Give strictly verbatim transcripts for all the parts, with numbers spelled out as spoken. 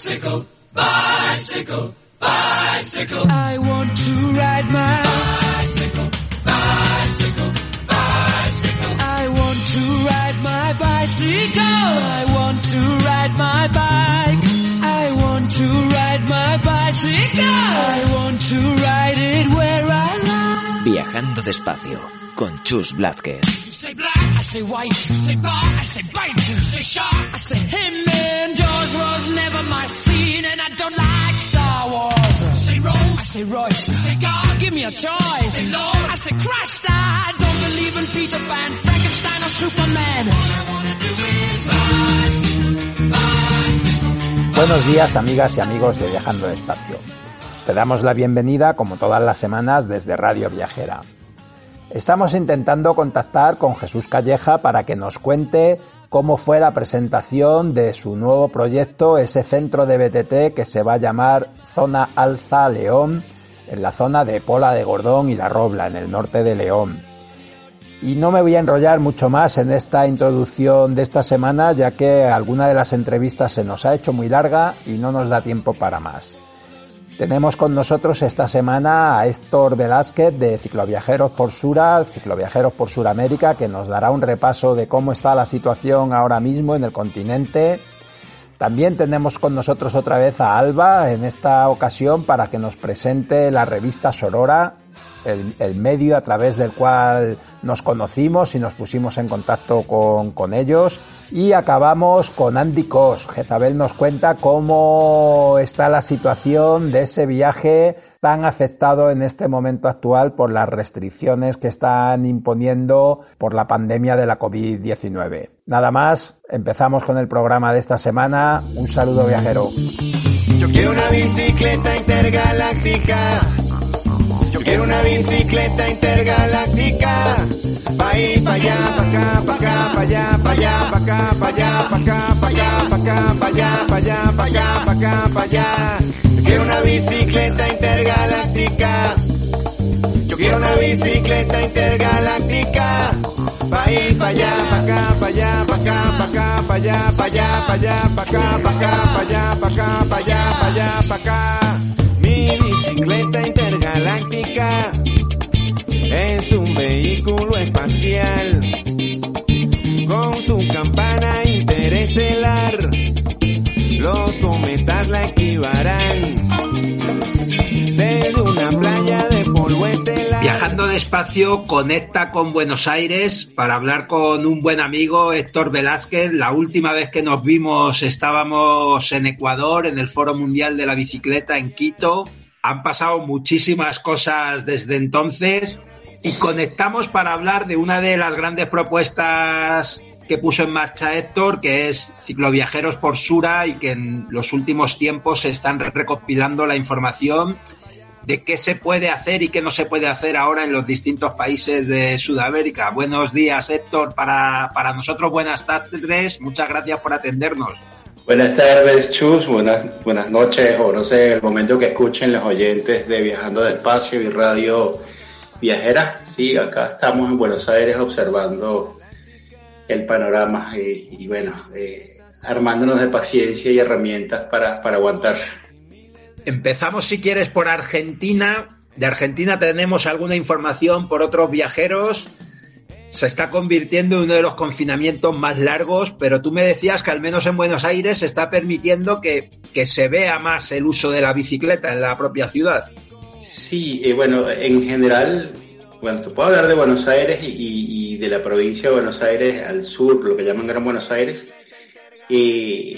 Bicycle, bicycle, bicycle. I want to ride my bicycle, bicycle, bicycle. I want to ride my bicycle. I want to ride my bike. I want to ride my bicycle. I want to ride it where I like. Viajando despacio con Chus Blázquez. You say black, I say white. You say bar, I say bite. You say shark, I say him. And Jaws was never my scene, and I don't like Star Wars. You say Rose, I say Royce. You say God, give me a choice. Say Lord, I say Christ. I don't believe in Peter Pan, Frankenstein or Superman. All I wanna do is bicycle, bicycle. Buenos días, amigas y amigos de Viajando Despacio. Te damos la bienvenida, como todas las semanas, desde Radio Viajera. Estamos intentando contactar con Jesús Calleja para que nos cuente cómo fue la presentación de su nuevo proyecto, ese centro de B T T que se va a llamar Zona Alza León, en la zona de Pola de Gordón y La Robla, en el norte de León. Y no me voy a enrollar mucho más en esta introducción de esta semana, ya que alguna de las entrevistas se nos ha hecho muy larga y no nos da tiempo para más. Tenemos con nosotros esta semana a Héctor Velázquez de Cicloviajeros por Sura, Cicloviajeros por Suramérica, que nos dará un repaso de cómo está la situación ahora mismo en el continente. También tenemos con nosotros otra vez a Alba, en esta ocasión para que nos presente la revista Sorora, el, el medio a través del cual nos conocimos y nos pusimos en contacto con, con ellos. Y acabamos con Andy Cos. Jezabel nos cuenta cómo está la situación de ese viaje tan afectado en este momento actual por las restricciones que están imponiendo por la pandemia de la covid diecinueve. Nada más, empezamos con el programa de esta semana. Un saludo viajero. Yo quiero una bicicleta intergaláctica. Yo quiero una bicicleta intergaláctica. Pa' ahí, pa' allá, pa' acá, pa' acá, pa' allá, pa' allá, pa' acá, pa' allá, pa' acá, pa' allá, pa' acá, pa' allá, pa' allá, pa' allá, pa' acá, pa' allá. Yo quiero una bicicleta intergaláctica. Yo quiero una bicicleta intergaláctica. Pa' ahí, pa' allá, pa' acá, pa' allá, pa' acá, pa' acá, pa' allá, pa' allá, pa' allá, pa' acá, pa' acá, pa' allá, pa' acá, pa' allá, pa' allá, pa' acá. Mi bicicleta intergaláctica es un vehículo espacial con su campana interestelar. Los cometas la esquivarán desde una playa de polvo estelar. Viajando despacio conecta con Buenos Aires para hablar con un buen amigo, Héctor Velázquez. La última vez que nos vimos estábamos en Ecuador, en el Foro Mundial de la Bicicleta en Quito. Han pasado muchísimas cosas desde entonces. Y conectamos para hablar de una de las grandes propuestas que puso en marcha Héctor, que es Cicloviajeros por Sura, y que en los últimos tiempos se están recopilando la información de qué se puede hacer y qué no se puede hacer ahora en los distintos países de Sudamérica. Buenos días, Héctor. Para, para nosotros, buenas tardes. Muchas gracias por atendernos. Buenas tardes, Chus. Buenas, buenas noches, o no sé, el momento que escuchen los oyentes de Viajando Despacio y Radio Viajera. Sí, acá estamos en Buenos Aires observando el panorama y, y bueno, eh, armándonos de paciencia y herramientas para, para aguantar. Empezamos, si quieres, por Argentina. De Argentina tenemos alguna información por otros viajeros. Se está convirtiendo en uno de los confinamientos más largos, pero tú me decías que al menos en Buenos Aires se está permitiendo que, que se vea más el uso de la bicicleta en la propia ciudad. Sí, eh, bueno, en general, bueno, te puedo hablar de Buenos Aires y, y, y de la provincia de Buenos Aires al sur, lo que llaman Gran Buenos Aires. Eh,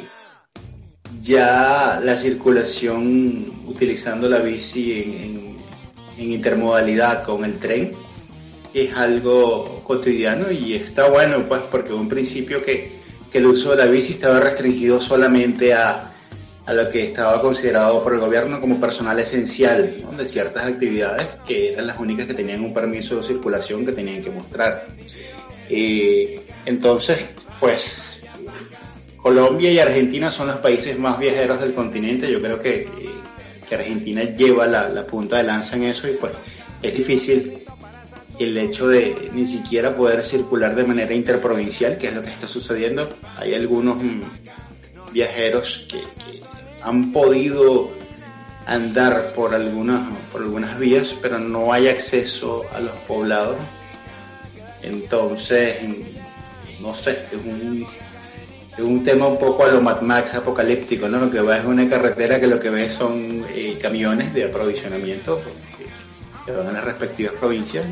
ya la circulación utilizando la bici en, en, en intermodalidad con el tren es algo cotidiano y está bueno, pues, porque en un principio que, que el uso de la bici estaba restringido solamente a a lo que estaba considerado por el gobierno como personal esencial, ¿no?, de ciertas actividades que eran las únicas que tenían un permiso de circulación que tenían que mostrar. Eh, entonces, pues, Colombia y Argentina son los países más viajeros del continente. Yo creo que, que Argentina lleva la, la punta de lanza en eso y pues es difícil el hecho de ni siquiera poder circular de manera interprovincial, que es lo que está sucediendo. Hay algunos mmm, viajeros que, que han podido andar por algunas, por algunas vías, pero no hay acceso a los poblados. Entonces, no sé, es un, es un tema un poco a lo Mad Max apocalíptico, ¿no? Lo que va es una carretera que lo que ves son eh, camiones de aprovisionamiento que, que van a las respectivas provincias,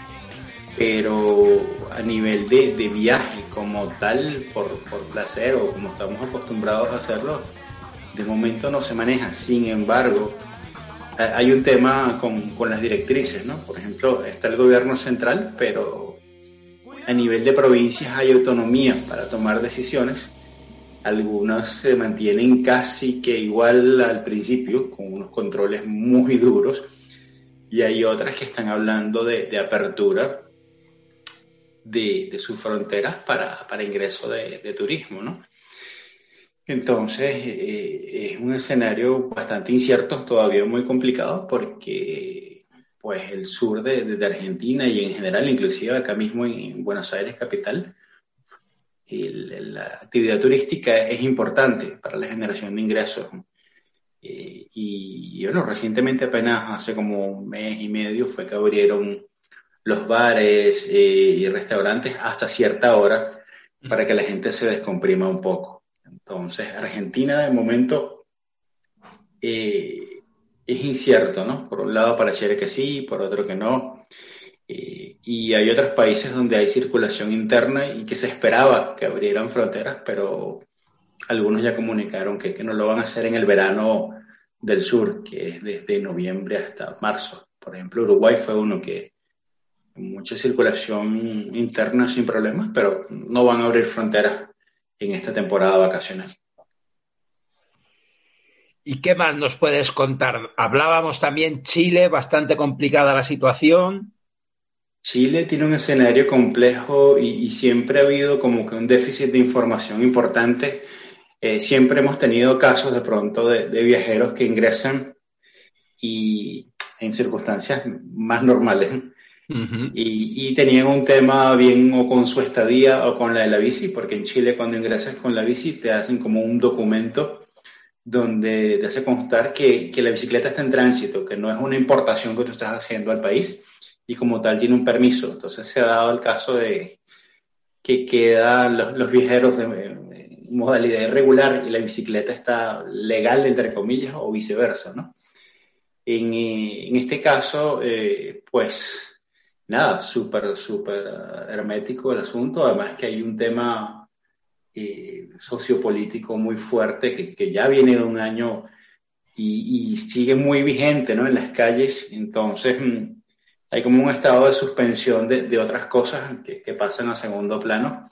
pero a nivel de, de viaje como tal, por, por placer o como estamos acostumbrados a hacerlo, de momento no se maneja. Sin embargo, hay un tema con, con las directrices, ¿no? Por ejemplo, está el gobierno central, pero a nivel de provincias hay autonomía para tomar decisiones. Algunas se mantienen casi que igual al principio, con unos controles muy duros, y hay otras que están hablando de, de apertura de, de sus fronteras para, para ingreso de, de turismo, ¿no? Entonces, eh, es un escenario bastante incierto, todavía muy complicado, porque pues el sur de, de Argentina y en general, inclusive acá mismo en, en Buenos Aires capital, el, la actividad turística es importante para la generación de ingresos. Eh, y, y bueno, recientemente apenas hace como un mes y medio fue que abrieron los bares eh, y restaurantes hasta cierta hora para que la gente se descomprima un poco. Entonces, Argentina de momento eh, es incierto, ¿no? Por un lado pareciera que sí, por otro que no. Eh, y hay otros países donde hay circulación interna y que se esperaba que abrieran fronteras, pero algunos ya comunicaron que, que no lo van a hacer en el verano del sur, que es desde noviembre hasta marzo. Por ejemplo, Uruguay fue uno que mucha circulación interna sin problemas, pero no van a abrir fronteras en esta temporada vacacional. ¿Y qué más nos puedes contar? Hablábamos también Chile, bastante complicada la situación. Chile tiene un escenario complejo y, y siempre ha habido como que un déficit de información importante. Eh, siempre hemos tenido casos de pronto de, de viajeros que ingresan y en circunstancias más normales. Uh-huh. Y, y tenían un tema bien o con su estadía o con la de la bici, porque en Chile cuando ingresas con la bici te hacen como un documento donde te hace constar que, que la bicicleta está en tránsito, que no es una importación que tú estás haciendo al país y como tal tiene un permiso. Entonces se ha dado el caso de que quedan los, los viajeros de, de modalidad irregular y la bicicleta está legal, entre comillas, o viceversa, ¿no? En, en este caso, eh, pues nada, súper, súper hermético el asunto, además que hay un tema eh, sociopolítico muy fuerte que, que ya viene de un año y, y sigue muy vigente, ¿no? En las calles. Entonces mmm, hay como un estado de suspensión de, de otras cosas que, que pasan a segundo plano.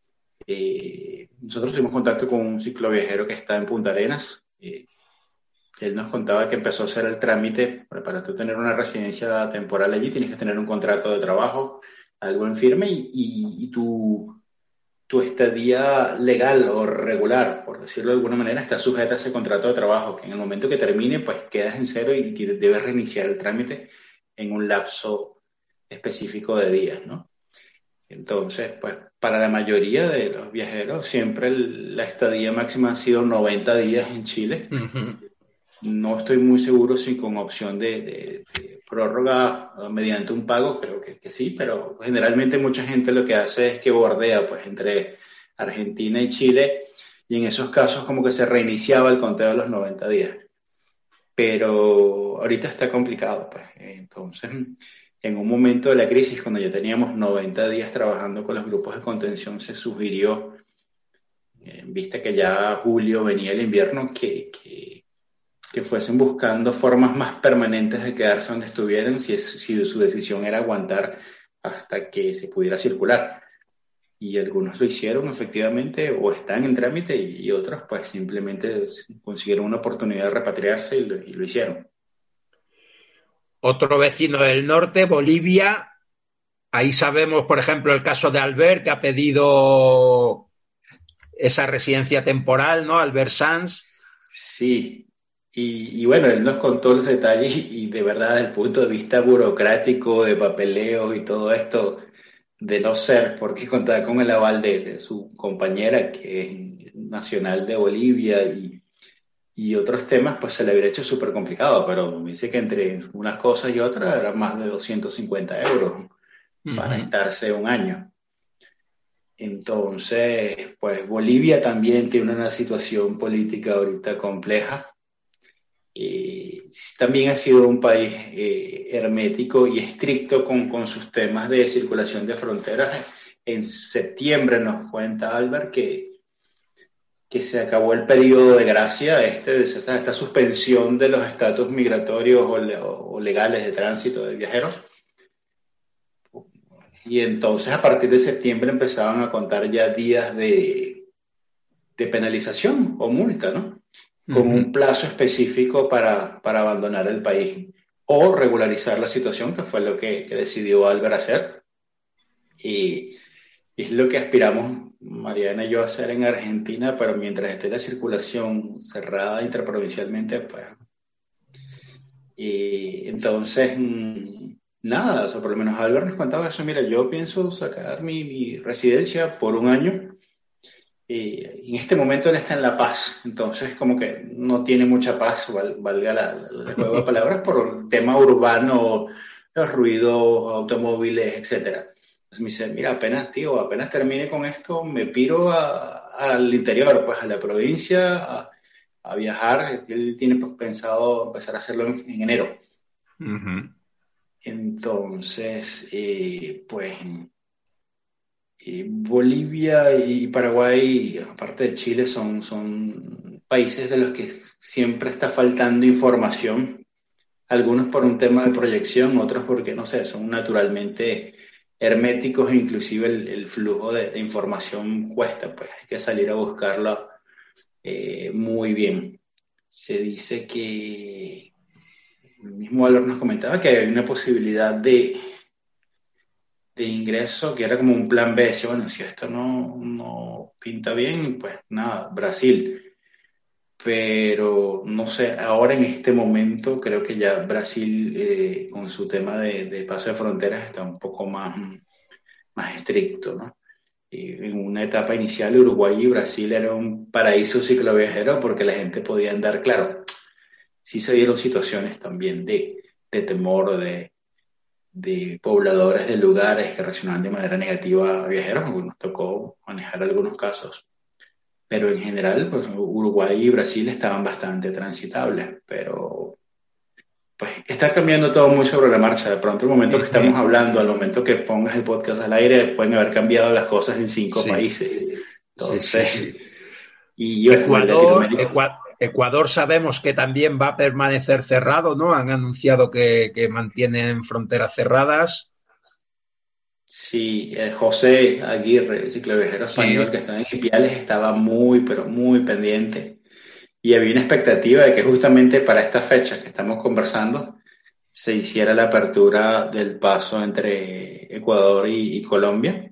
Eh, nosotros tuvimos contacto con un cicloviajero que está en Punta Arenas. Eh, Él nos contaba que empezó a hacer el trámite para tú tener una residencia temporal allí, tienes que tener un contrato de trabajo, algo en firme y, y, y tu, tu estadía legal o regular, por decirlo de alguna manera, está sujeta a ese contrato de trabajo, que en el momento que termine, pues quedas en cero y debes reiniciar el trámite en un lapso específico de días, ¿no? Entonces, pues para la mayoría de los viajeros, siempre el, la estadía máxima ha sido noventa días en Chile. Uh-huh. No estoy muy seguro si con opción de, de, de prórroga mediante un pago, creo que, que sí, pero generalmente mucha gente lo que hace es que bordea pues entre Argentina y Chile y en esos casos como que se reiniciaba el conteo de los noventa días. Pero ahorita está complicado, pues. Entonces, en un momento de la crisis, cuando ya teníamos noventa días trabajando con los grupos de contención, se sugirió, en vista que ya julio venía el invierno, que, que que fuesen buscando formas más permanentes de quedarse donde estuvieran si, es, si su decisión era aguantar hasta que se pudiera circular. Y algunos lo hicieron efectivamente o están en trámite y, y otros pues simplemente consiguieron una oportunidad de repatriarse y lo, y lo hicieron. Otro vecino del norte, Bolivia, ahí sabemos, por ejemplo, el caso de Albert, que ha pedido esa residencia temporal, ¿no? Albert Sanz. Sí. Y, y bueno, él nos contó los detalles y de verdad desde el punto de vista burocrático, de papeleo y todo esto, de no ser, porque contaba con el aval de, de su compañera que es nacional de Bolivia y, y otros temas, pues se le habría hecho súper complicado, pero me dice que entre unas cosas y otras era más de doscientos cincuenta euros uh-huh. para estarse un año. Entonces, pues Bolivia también tiene una situación política ahorita compleja. Y también ha sido un país eh, hermético y estricto con, con sus temas de circulación de fronteras. En septiembre nos cuenta Albert que, que se acabó el periodo de gracia, este, esta suspensión de los estatus migratorios o, le, o legales de tránsito de viajeros. Y entonces a partir de septiembre empezaban a contar ya días de, de penalización o multa, ¿no? Con uh-huh. un plazo específico para, para abandonar el país o regularizar la situación, que fue lo que, que decidió Albert hacer. Y, y es lo que aspiramos Mariana y yo a hacer en Argentina, pero mientras esté la circulación cerrada interprovincialmente, pues... Y entonces... Nada, o sea, por lo menos Albert nos contaba eso. Mira, yo pienso sacar mi, mi residencia por un año y en este momento él está en La Paz, entonces como que no tiene mucha paz, val, valga la, la, el juego de palabras, por el tema urbano, los ruidos, automóviles, etcétera. Entonces me dice, mira, apenas, tío, apenas termine con esto, me piro a, al interior, pues a la provincia, a, a viajar. Él tiene pues, pensado empezar a hacerlo en, en enero. Uh-huh. Entonces, eh, pues, eh, Bolivia y Paraguay, aparte de Chile, son, son países de los que siempre está faltando información. Algunos por un tema de proyección, otros porque, no sé, son naturalmente herméticos e inclusive el, el flujo de, de información cuesta, pues hay que salir a buscarlo eh, muy bien. Se dice que... El mismo Albert nos comentaba que hay una posibilidad de, de ingreso que era como un plan B. Decía, bueno, si esto no, no pinta bien, pues nada, Brasil. Pero no sé, ahora en este momento creo que ya Brasil eh, con su tema de, de paso de fronteras está un poco más, más estricto, ¿no? Y en una etapa inicial Uruguay y Brasil era un paraíso cicloviajero porque la gente podía andar, claro. Sí se dieron situaciones también de, de temor de, de pobladores de lugares que reaccionaban de manera negativa a viajeros, nos tocó manejar algunos casos. Pero en general, pues Uruguay y Brasil estaban bastante transitables, pero pues está cambiando todo muy sobre la marcha. De pronto, el momento que estamos hablando, al momento que pongas el podcast al aire, pueden haber cambiado las cosas en cinco sí. países. Entonces, sí, sí, sí. Y yo Ecuador, Ecuador Ecuador sabemos que también va a permanecer cerrado, ¿no? Han anunciado que, que mantienen fronteras cerradas. Sí, eh, José Aguirre, el cicloviajero español sí. que está en Ipiales, estaba muy, pero muy pendiente. Y había una expectativa de que justamente para esta fecha que estamos conversando se hiciera la apertura del paso entre Ecuador y, y Colombia,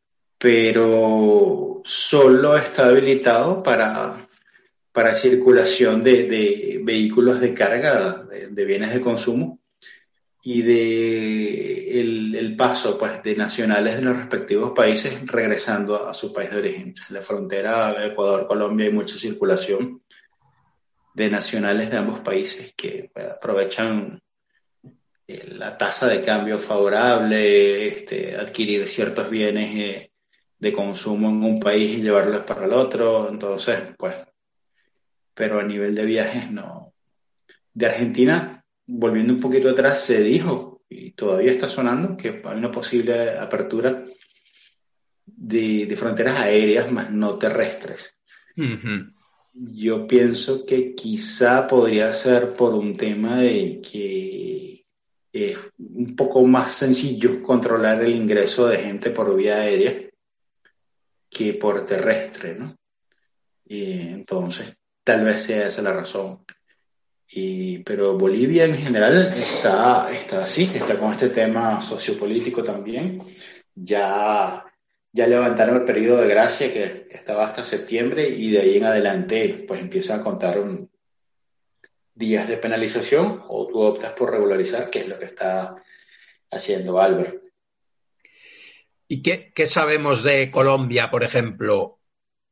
pero solo está habilitado para... para circulación de, de vehículos de carga, de, de bienes de consumo y de el, el paso pues, de nacionales de los respectivos países regresando a su país de origen. En la frontera de Ecuador-Colombia hay mucha circulación de nacionales de ambos países que pues, aprovechan eh, la tasa de cambio favorable, este, adquirir ciertos bienes eh, de consumo en un país y llevarlos para el otro. Entonces, pues, pero a nivel de viajes no. De Argentina, volviendo un poquito atrás, se dijo, y todavía está sonando, que hay una posible apertura de, de fronteras aéreas, más no terrestres. Uh-huh. Yo pienso que quizá podría ser por un tema de que es un poco más sencillo controlar el ingreso de gente por vía aérea que por terrestre, ¿no? Y entonces, tal vez sea esa la razón. Y, pero Bolivia en general está, está así, está con este tema sociopolítico también. Ya, ya levantaron el periodo de gracia que estaba hasta septiembre y de ahí en adelante pues empiezan a contar un, días de penalización o tú optas por regularizar, que es lo que está haciendo Albert. ¿Y qué, qué sabemos de Colombia, por ejemplo?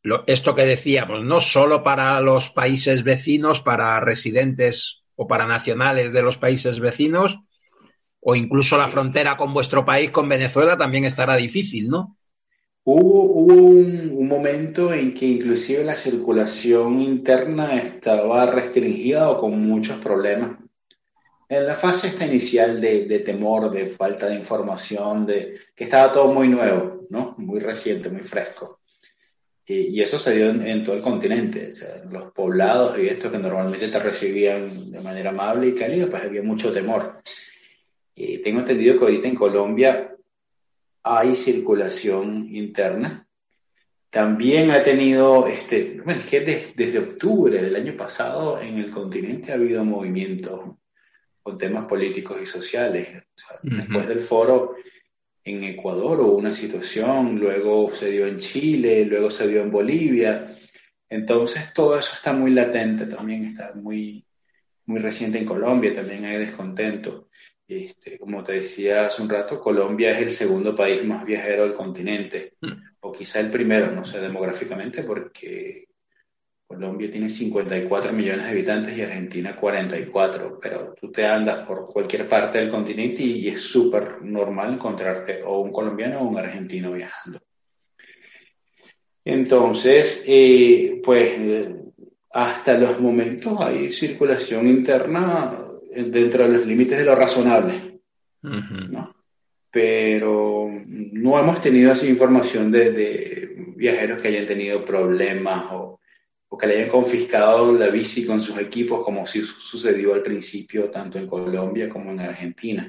lo, esto que decíamos, no solo para los países vecinos, para residentes o para nacionales de los países vecinos, o incluso la frontera con vuestro país, con Venezuela, también estará difícil, ¿no? Hubo, hubo un, un momento en que inclusive la circulación interna estaba restringida o con muchos problemas. En la fase esta inicial de, de temor, de falta de información, de que estaba todo muy nuevo, ¿no? Muy reciente, muy fresco. Y, y eso se dio en, en todo el continente. O sea, los poblados y esto que normalmente te recibían de manera amable y cálida, pues había mucho temor. Y tengo entendido que ahorita en Colombia hay circulación interna. También ha tenido, este, bueno, es que desde, desde octubre del año pasado en el continente ha habido movimientos con temas políticos y sociales. O sea, uh-huh. Después del foro en Ecuador hubo una situación, luego se dio en Chile, luego se dio en Bolivia. Entonces todo eso está muy latente, también está muy, muy reciente en Colombia, también hay descontento. Este, como te decía hace un rato, Colombia es el segundo país más viajero del continente, mm. o quizá el primero, no sé, demográficamente, porque Colombia tiene cincuenta y cuatro millones de habitantes y Argentina cuarenta y cuatro, pero tú te andas por cualquier parte del continente y, y es súper normal encontrarte o un colombiano o un argentino viajando. Entonces, eh, pues eh, hasta los momentos hay circulación interna dentro de los límites de lo razonable, uh-huh. ¿no? Pero no hemos tenido así información de, de viajeros que hayan tenido problemas o, o que le hayan confiscado la bici con sus equipos, como sí sucedió al principio tanto en Colombia como en Argentina.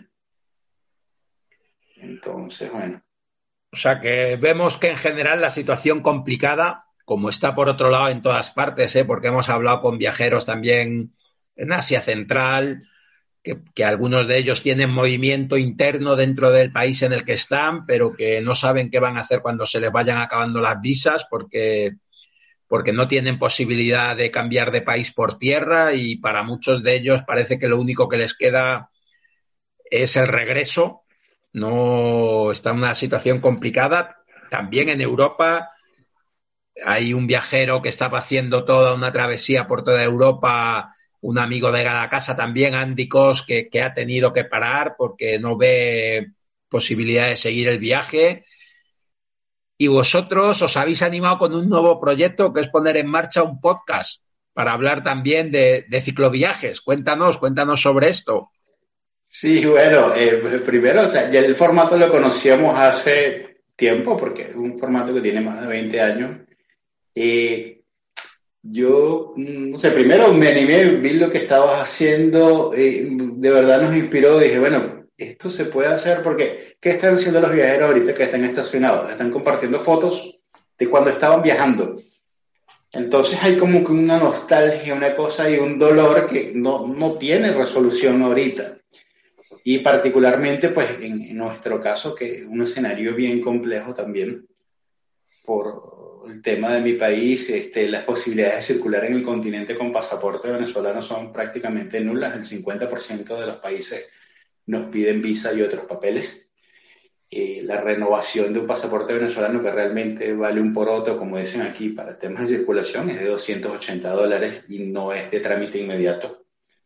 Entonces, bueno. O sea que vemos que en general la situación complicada, como está por otro lado en todas partes, ¿eh? Porque hemos hablado con viajeros también en Asia Central, Que, que algunos de ellos tienen movimiento interno dentro del país en el que están, pero que no saben qué van a hacer cuando se les vayan acabando las visas porque, porque no tienen posibilidad de cambiar de país por tierra y para muchos de ellos parece que lo único que les queda es el regreso. No está en una situación complicada. También en Europa hay un viajero que estaba haciendo toda una travesía por toda Europa, un amigo de la casa también, Andy Cos, que, que ha tenido que parar porque no ve posibilidad de seguir el viaje. Y vosotros os habéis animado con un nuevo proyecto que es poner en marcha un podcast para hablar también de, de cicloviajes. Cuéntanos, cuéntanos sobre esto. Sí, bueno, eh, primero, o sea, ya el formato lo conocíamos hace tiempo porque es un formato que tiene más de veinte años. Eh, Yo, no sé, primero me animé, vi lo que estabas haciendo, eh, de verdad nos inspiró, dije, bueno, esto se puede hacer porque, ¿qué están haciendo los viajeros ahorita que están estacionados? Están compartiendo fotos de cuando estaban viajando. Entonces hay como que una nostalgia, una cosa y un dolor que no, no tiene resolución ahorita. Y particularmente, pues, en, en nuestro caso, que es un escenario bien complejo también, por el tema de mi país, este, las posibilidades de circular en el continente con pasaporte venezolano son prácticamente nulas. El cincuenta por ciento de los países nos piden visa y otros papeles. Eh, la renovación de un pasaporte venezolano que realmente vale un poroto, como dicen aquí, para temas de circulación es de doscientos ochenta dólares y no es de trámite inmediato.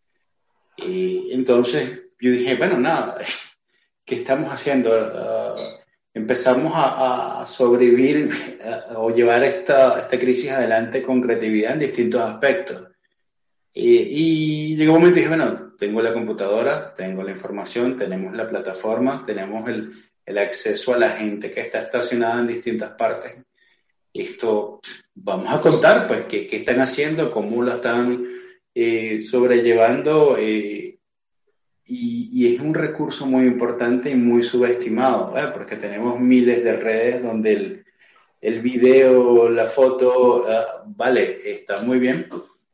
Eh, entonces yo dije, bueno, nada, ¿qué estamos haciendo? Uh, Empezamos a, a sobrevivir a, o llevar esta, esta crisis adelante con creatividad en distintos aspectos. Y, y llegó un momento y dije, bueno, tengo la computadora, tengo la información, tenemos la plataforma, tenemos el, el acceso a la gente que está estacionada en distintas partes. Esto, vamos a contar, pues, qué, qué están haciendo, cómo lo están eh, sobrellevando, eh, Y, y es un recurso muy importante y muy subestimado, ¿eh? Porque tenemos miles de redes donde el, el video, la foto, uh, vale, está muy bien,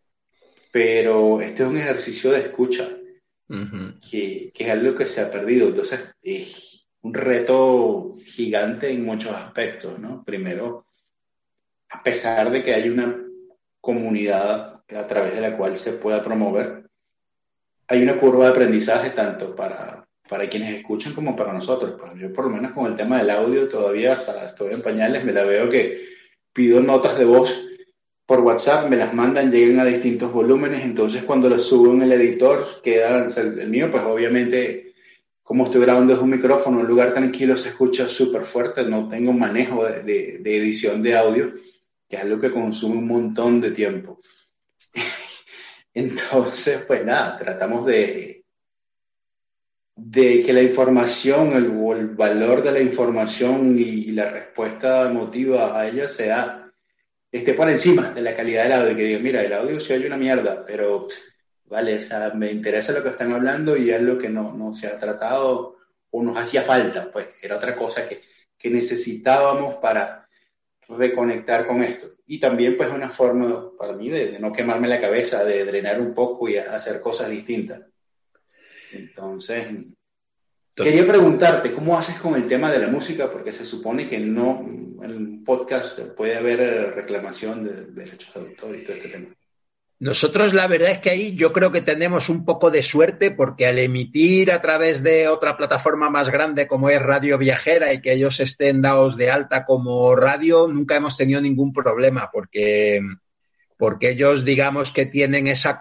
pero este es un ejercicio de escucha, uh-huh. que, que es algo que se ha perdido. Entonces es un reto gigante en muchos aspectos, ¿no? Primero, a pesar de que hay una comunidad a través de la cual se pueda promover, hay una curva de aprendizaje tanto para, para quienes escuchan como para nosotros. Pues yo por lo menos con el tema del audio todavía, o sea, estoy en pañales, me la veo que pido notas de voz por WhatsApp, me las mandan, llegan a distintos volúmenes, entonces cuando las subo en el editor, queda, o sea, el mío, pues obviamente, como estoy grabando desde un micrófono, un lugar tranquilo, se escucha súper fuerte, no tengo manejo de, de, de edición de audio, que es algo que consume un montón de tiempo. Entonces, pues nada, tratamos de, de que la información, el, el valor de la información y, y la respuesta emotiva a ella sea esté por encima de la calidad del audio, que diga, mira, el audio se oye una mierda, pero pff, vale, o sea, me interesa lo que están hablando y es lo que no, no se ha tratado o nos hacía falta, pues era otra cosa que, que necesitábamos para reconectar con esto. Y también pues una forma para mí de, de no quemarme la cabeza, de drenar un poco y hacer cosas distintas. Entonces, quería preguntarte, ¿cómo haces con el tema de la música? Porque se supone que no, en un podcast puede haber reclamación de, de derechos de autor y todo este tema. Nosotros la verdad es que ahí yo creo que tenemos un poco de suerte porque al emitir a través de otra plataforma más grande como es Radio Viajera y que ellos estén dados de alta como radio, nunca hemos tenido ningún problema porque, porque ellos digamos que tienen esa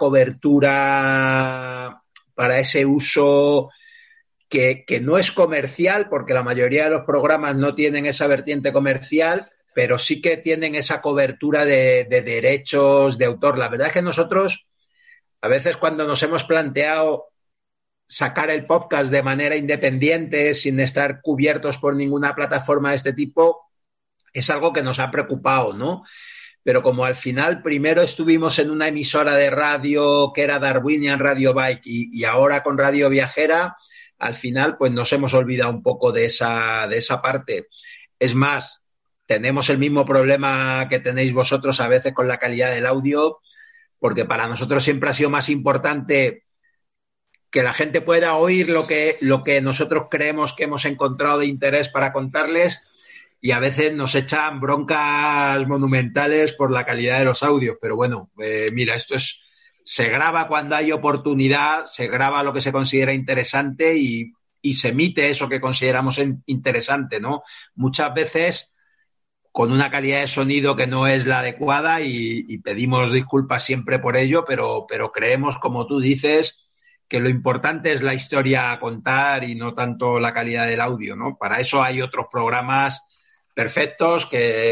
cobertura para ese uso que, que no es comercial porque la mayoría de los programas no tienen esa vertiente comercial, pero sí que tienen esa cobertura de, de derechos de autor. La verdad es que nosotros, a veces cuando nos hemos planteado sacar el podcast de manera independiente, sin estar cubiertos por ninguna plataforma de este tipo, es algo que nos ha preocupado, ¿no? Pero como al final primero estuvimos en una emisora de radio que era Darwinian Radio Bike y, y ahora con Radio Viajera, al final pues nos hemos olvidado un poco de esa, de esa parte. Es más, tenemos el mismo problema que tenéis vosotros a veces con la calidad del audio, porque para nosotros siempre ha sido más importante que la gente pueda oír lo que, lo que nosotros creemos que hemos encontrado de interés para contarles y a veces nos echan broncas monumentales por la calidad de los audios. Pero bueno, eh, mira, esto es, se graba cuando hay oportunidad, se graba lo que se considera interesante y, y se emite eso que consideramos interesante, ¿no? Muchas veces con una calidad de sonido que no es la adecuada y, y pedimos disculpas siempre por ello, pero, pero creemos, como tú dices, que lo importante es la historia a contar y no tanto la calidad del audio, ¿no? Para eso hay otros programas perfectos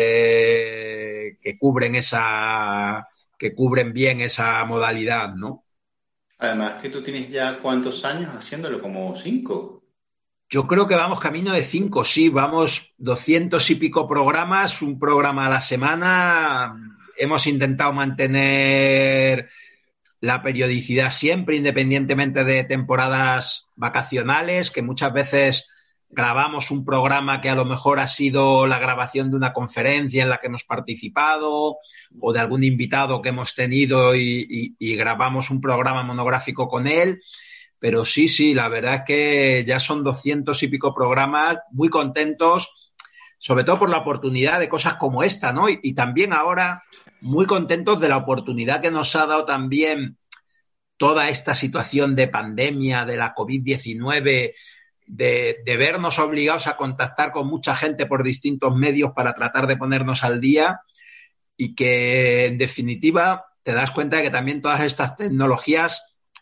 que, que cubren esa, que cubren bien esa modalidad, ¿no? Además que tú tienes ya ¿cuántos años haciéndolo? ¿Como cinco? Yo creo que vamos camino de cinco, sí, vamos doscientos y pico programas, un programa a la semana. Hemos intentado mantener la periodicidad siempre, independientemente de temporadas vacacionales, que muchas veces grabamos un programa que a lo mejor ha sido la grabación de una conferencia en la que hemos participado o de algún invitado que hemos tenido y, y, y grabamos un programa monográfico con él. Pero sí, sí, la verdad es que ya son doscientos y pico programas, muy contentos, sobre todo por la oportunidad de cosas como esta, ¿no? Y, y también ahora muy contentos de la oportunidad que nos ha dado también toda esta situación de pandemia, de la covid diecinueve, de, de vernos obligados a contactar con mucha gente por distintos medios para tratar de ponernos al día y que, en definitiva, te das cuenta de que también todas estas tecnologías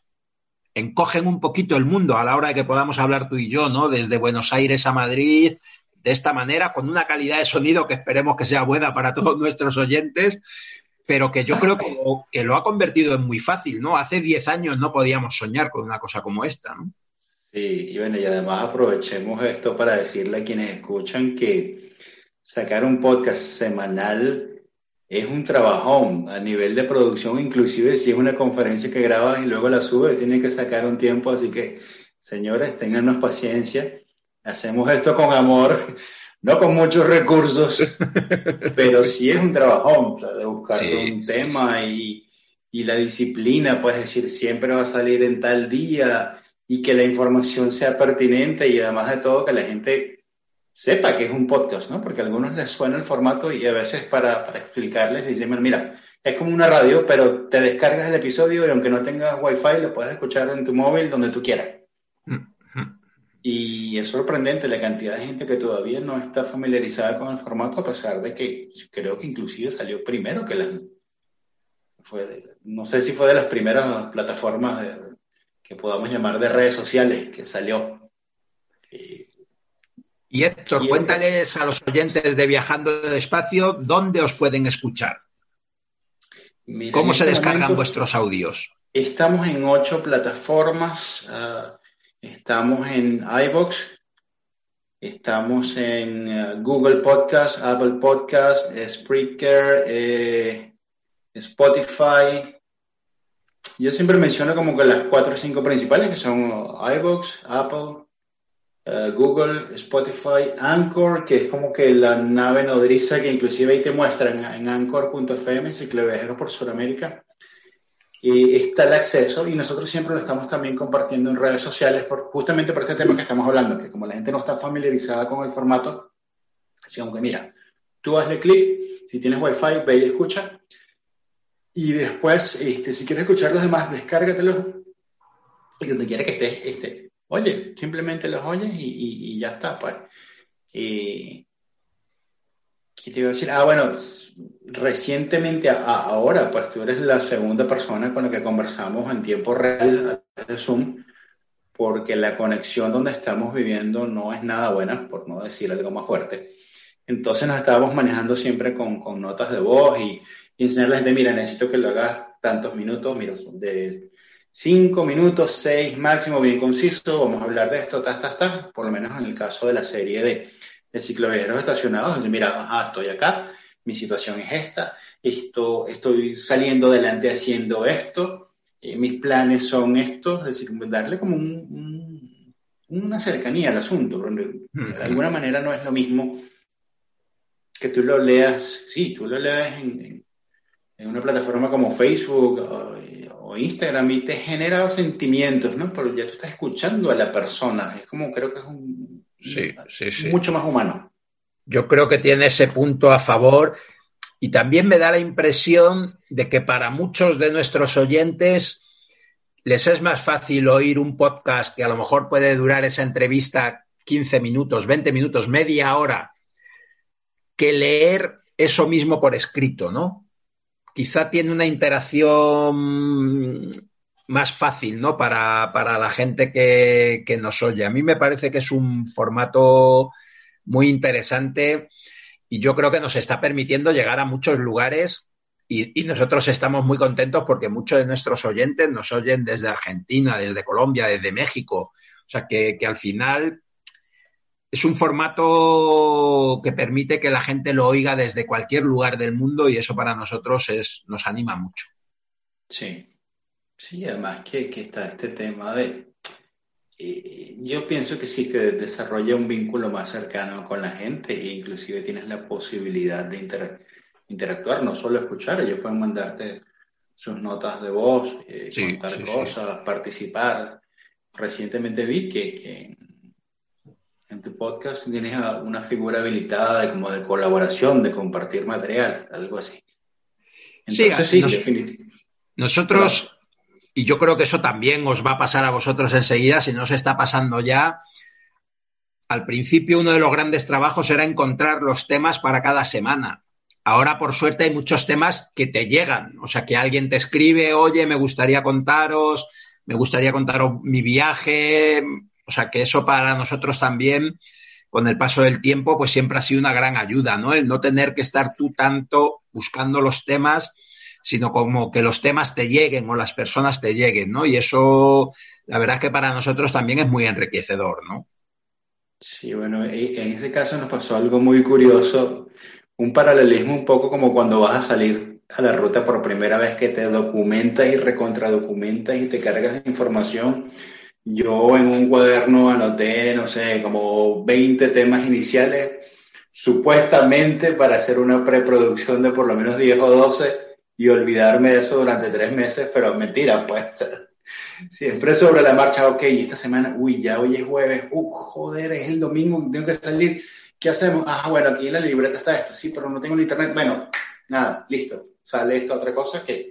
encogen un poquito el mundo a la hora de que podamos hablar tú y yo, ¿no? Desde Buenos Aires a Madrid, de esta manera, con una calidad de sonido que esperemos que sea buena para todos nuestros oyentes, pero que yo creo que lo, que lo ha convertido en muy fácil, ¿no? Hace diez años no podíamos soñar con una cosa como esta, ¿no? Sí, y bueno, y además aprovechemos esto para decirle a quienes escuchan que sacar un podcast semanal es un trabajón a nivel de producción, inclusive si es una conferencia que grabas y luego la subes, tienen que sacar un tiempo, así que, señores, téngannos paciencia, hacemos esto con amor, no con muchos recursos, pero sí es un trabajón, o sea, de buscar sí, un tema y, y la disciplina, pues decir, siempre va a salir en tal día y que la información sea pertinente y además de todo que la gente sepa que es un podcast, ¿no? Porque a algunos les suena el formato y a veces para, para explicarles dicen, mira, es como una radio, pero te descargas el episodio y aunque no tengas wifi lo puedes escuchar en tu móvil donde tú quieras. Y es sorprendente la cantidad de gente que todavía no está familiarizada con el formato, a pesar de que creo que inclusive salió primero que las... Fue de, no sé si fue de las primeras plataformas de, que podamos llamar de redes sociales que salió. Y, y Héctor, quiero... cuéntales a los oyentes de Viajando Despacio dónde os pueden escuchar. Mira, ¿cómo se este descargan momento, vuestros audios? Estamos en ocho plataformas. Uh, estamos en iVoox, estamos en uh, Google Podcast, Apple Podcast, Spreaker, eh, Spotify. Yo siempre menciono como que las cuatro o cinco principales, que son iVoox, Apple, uh, Google, Spotify, Anchor, que es como que la nave nodriza que inclusive ahí te muestran en anchor punto f m, Cicloviajeros por Sudamérica. Y está el acceso, y nosotros siempre lo estamos también compartiendo en redes sociales, por, justamente por este tema que estamos hablando, que como la gente no está familiarizada con el formato, así como que mira, tú hazle clic, si tienes wifi, ve y escucha, y después, este, si quieres escuchar los demás, descárgatelos, y donde quiera que estés, este, oye, simplemente los oyes y, y, y ya está, pues. Y, ¿qué te iba a decir? Ah, bueno, recientemente, a, ahora, pues tú eres la segunda persona con la que conversamos en tiempo real a través de Zoom, porque la conexión donde estamos viviendo no es nada buena, por no decir algo más fuerte. Entonces nos estábamos manejando siempre con, con notas de voz y, y enseñarle a la gente, mira, necesito que lo hagas tantos minutos, mira, de cinco minutos, seis máximo, bien conciso, vamos a hablar de esto, ta, ta, ta, por lo menos en el caso de la serie de, de cicloviajeros estacionados, donde mira, ajá, estoy acá, mi situación es esta, esto, estoy saliendo adelante haciendo esto, eh, mis planes son estos, es decir, darle como un, un, una cercanía al asunto, donde de alguna manera no es lo mismo que tú lo leas, sí, tú lo leas en, en, en una plataforma como Facebook o, o Instagram y te genera sentimientos, ¿no? Pero ya tú estás escuchando a la persona, es como, creo que es un, sí, sí, sí. mucho más humano. Yo creo que tiene ese punto a favor y también me da la impresión de que para muchos de nuestros oyentes les es más fácil oír un podcast que a lo mejor puede durar esa entrevista quince minutos, veinte minutos, media hora, que leer eso mismo por escrito, ¿no? Quizá tiene una interacción más fácil, ¿no? Para, para la gente que, que nos oye. A mí me parece que es un formato muy interesante y yo creo que nos está permitiendo llegar a muchos lugares y, y nosotros estamos muy contentos porque muchos de nuestros oyentes nos oyen desde Argentina, desde Colombia, desde México. O sea, que, que al final es un formato que permite que la gente lo oiga desde cualquier lugar del mundo y eso para nosotros es, nos anima mucho. Sí, sí, además que, que está este tema de... Yo pienso que sí, que desarrolla un vínculo más cercano con la gente e inclusive tienes la posibilidad de inter interactuar, no solo escuchar, ellos pueden mandarte sus notas de voz, eh, sí, contar sí, cosas, sí. participar. Recientemente vi que, que en tu podcast tienes una figura habilitada de, como de colaboración, de compartir material, algo así. Entonces, sí, sí nos, definitivamente. Nosotros... Claro. Y yo creo que eso también os va a pasar a vosotros enseguida, si no se está pasando ya. Al principio uno de los grandes trabajos era encontrar los temas para cada semana. Ahora, por suerte, hay muchos temas que te llegan. O sea, que alguien te escribe, oye, me gustaría contaros, me gustaría contaros mi viaje. O sea, que eso para nosotros también, con el paso del tiempo, pues siempre ha sido una gran ayuda, ¿no? El no tener que estar tú tanto buscando los temas, sino como que los temas te lleguen o las personas te lleguen, ¿no? Y eso, la verdad es que para nosotros también es muy enriquecedor, ¿no? Sí, bueno, en ese caso nos pasó algo muy curioso, un paralelismo un poco como cuando vas a salir a la ruta por primera vez, que te documentas y recontradocumentas y te cargas de información. Yo en un cuaderno anoté, no sé, como veinte temas iniciales, supuestamente para hacer una preproducción de por lo menos diez o doce, y olvidarme de eso durante tres meses, pero mentira, pues siempre sobre la marcha. Ok, esta semana, uy, ya hoy es jueves, uh, joder, es el domingo, tengo que salir, ¿qué hacemos? Ah, bueno, aquí en la libreta está esto, sí, pero no tengo el internet, bueno, nada, listo, sale esta otra cosa que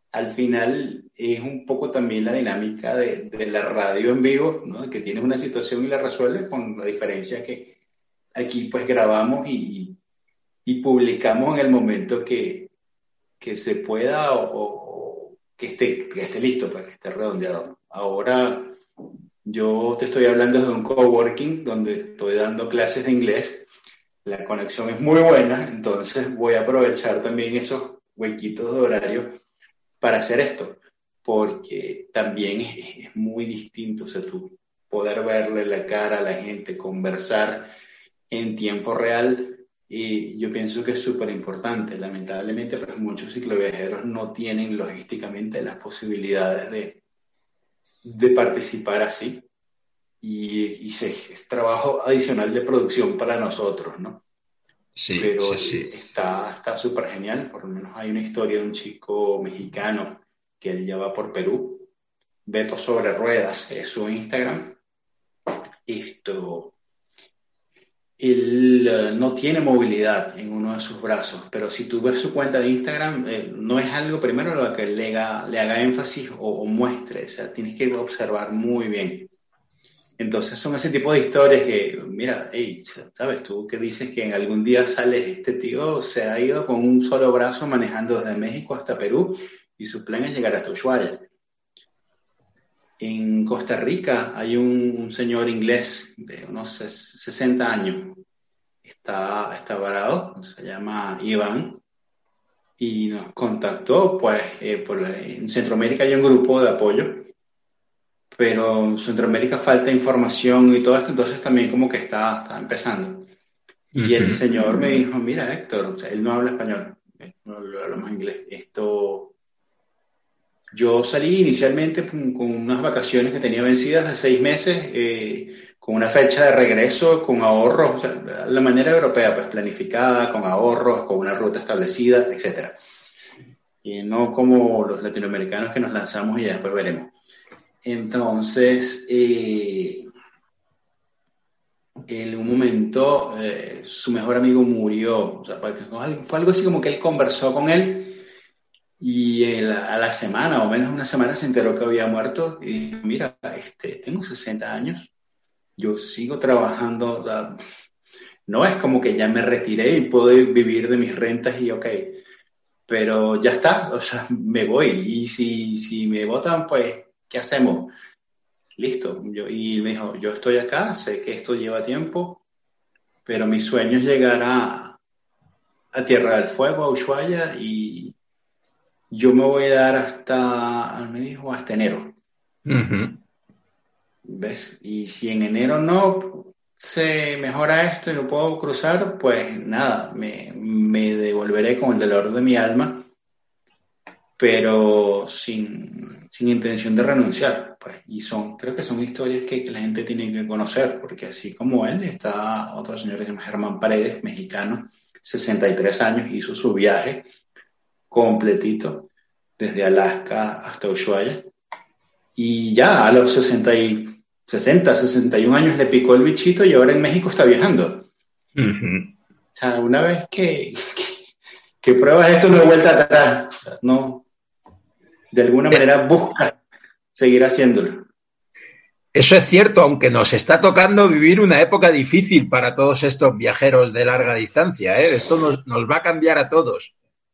al final es un poco también la dinámica de, de la radio en vivo, ¿no? Que tienes una situación y la resuelves, con la diferencia que aquí pues grabamos y, y publicamos en el momento que, que se pueda o, o que, esté, que esté listo, para que esté redondeado. Ahora yo te estoy hablando de un coworking donde estoy dando clases de inglés. La conexión es muy buena, entonces voy a aprovechar también esos huequitos de horario para hacer esto, porque también es, es muy distinto, o sea, tú poder verle la cara a la gente, conversar en tiempo real, y yo pienso que es súper importante. Lamentablemente, pues muchos cicloviajeros no tienen logísticamente las posibilidades de, de participar así, y, y se, es trabajo adicional de producción para nosotros, ¿no? Sí, Pero sí, sí. está está súper genial. Por lo menos hay una historia de un chico mexicano que él ya va por Perú, Beto sobre Ruedas, es su Instagram. Esto, él uh, no tiene movilidad en uno de sus brazos, pero si tú ves su cuenta de Instagram, eh, no es algo primero lo que le haga, le haga énfasis o, o muestre, o sea, tienes que observar muy bien. Entonces son ese tipo de historias que, mira, hey, ¿sabes? Tú que dices que en algún día sales, este tío se ha ido con un solo brazo manejando desde México hasta Perú y su plan es llegar hasta Ushuaia. En Costa Rica hay un, un señor inglés de unos sesenta años, está, está varado, se llama Iván, y nos contactó, pues, eh, por la, en Centroamérica hay un grupo de apoyo, pero en Centroamérica falta información y todo esto, entonces también como que está, está empezando. Uh-huh. Y el señor me dijo, mira, Héctor, o sea, él no habla español, no habla más inglés, esto... Yo salí inicialmente con, con unas vacaciones que tenía vencidas de seis meses, eh, con una fecha de regreso, con ahorros, o sea, la manera europea, pues planificada, con ahorros, con una ruta establecida, etcétera. Y no como los latinoamericanos que nos lanzamos y ya después veremos. Entonces, eh, en un momento, eh, su mejor amigo murió, o sea, fue algo así como que él conversó con él. Y el, a la semana, o menos una semana, se enteró que había muerto y dijo, mira, este, tengo sesenta años, yo sigo trabajando, da, no es como que ya me retiré y puedo vivir de mis rentas y ok, pero ya está, o sea, me voy, y si, si me votan, pues, ¿qué hacemos? Listo, yo, y me dijo, yo estoy acá, sé que esto lleva tiempo, pero mi sueño es llegar a, a Tierra del Fuego, a Ushuaia, y yo me voy a dar hasta, me dijo, hasta enero. Uh-huh. ¿Ves? Y si en enero no se mejora esto y no puedo cruzar, pues nada, me, me devolveré con el dolor de mi alma, pero sin, sin intención de renunciar. Pues. Y son, creo que son historias que, que la gente tiene que conocer, porque así como él, está otro señor que se llama Germán Paredes, mexicano, sesenta y tres años, hizo su viaje completito, desde Alaska hasta Ushuaia, y ya a los sesenta, y, sesenta, sesenta y un años le picó el bichito y ahora en México está viajando. Uh-huh. O sea, una vez que, que, que pruebas esto, no hay vuelta atrás, o sea, no, de alguna manera busca seguir haciéndolo. Eso es cierto, aunque nos está tocando vivir una época difícil para todos estos viajeros de larga distancia, ¿eh? Esto nos, nos va a cambiar a todos.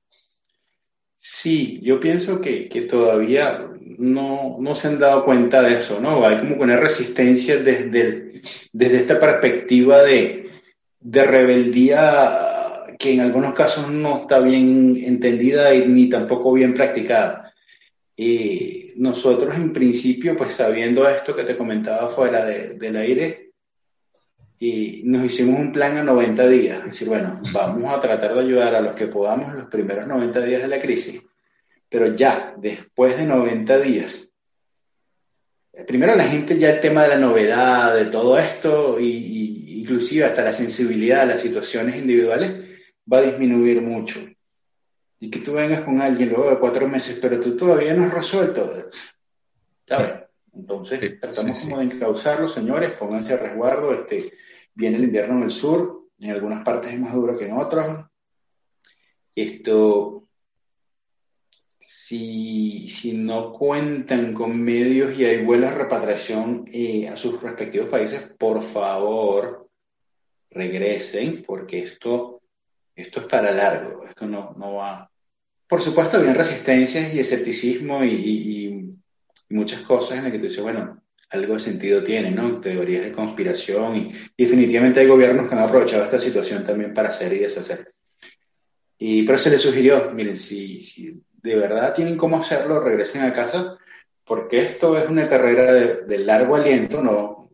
Sí, yo pienso que, que todavía no, no se han dado cuenta de eso, ¿no? Hay como una resistencia desde, desde esta perspectiva de, de rebeldía que en algunos casos no está bien entendida y ni tampoco bien practicada. Y nosotros en principio, pues sabiendo esto que te comentaba fuera de, del aire, y nos hicimos un plan a noventa días, es decir, bueno, vamos a tratar de ayudar a los que podamos los primeros noventa días de la crisis, pero ya, después de noventa días, primero la gente ya el tema de la novedad, de todo esto, y, y inclusive hasta la sensibilidad a las situaciones individuales, va a disminuir mucho. Y que tú vengas con alguien luego de cuatro meses, pero tú todavía no has resuelto, ¿sabes? Entonces, sí, tratamos sí, sí. como de encauzarlos, señores, pónganse a resguardo, este, viene el invierno en el sur, en algunas partes es más duro que en otras. Esto, si, si no cuentan con medios y hay vuelos de repatriación eh, a sus respectivos países, por favor, regresen, porque esto, esto es para largo, esto no, no va... Por supuesto, había resistencias y escepticismo y, y, y muchas cosas en las que tú dices, bueno, algo de sentido tiene, ¿no? Teorías de conspiración y, y definitivamente hay gobiernos que han aprovechado esta situación también para hacer y deshacer. Y pero se les sugirió, miren, si, si de verdad tienen cómo hacerlo, regresen a casa, porque esto es una carrera de, de largo aliento, no,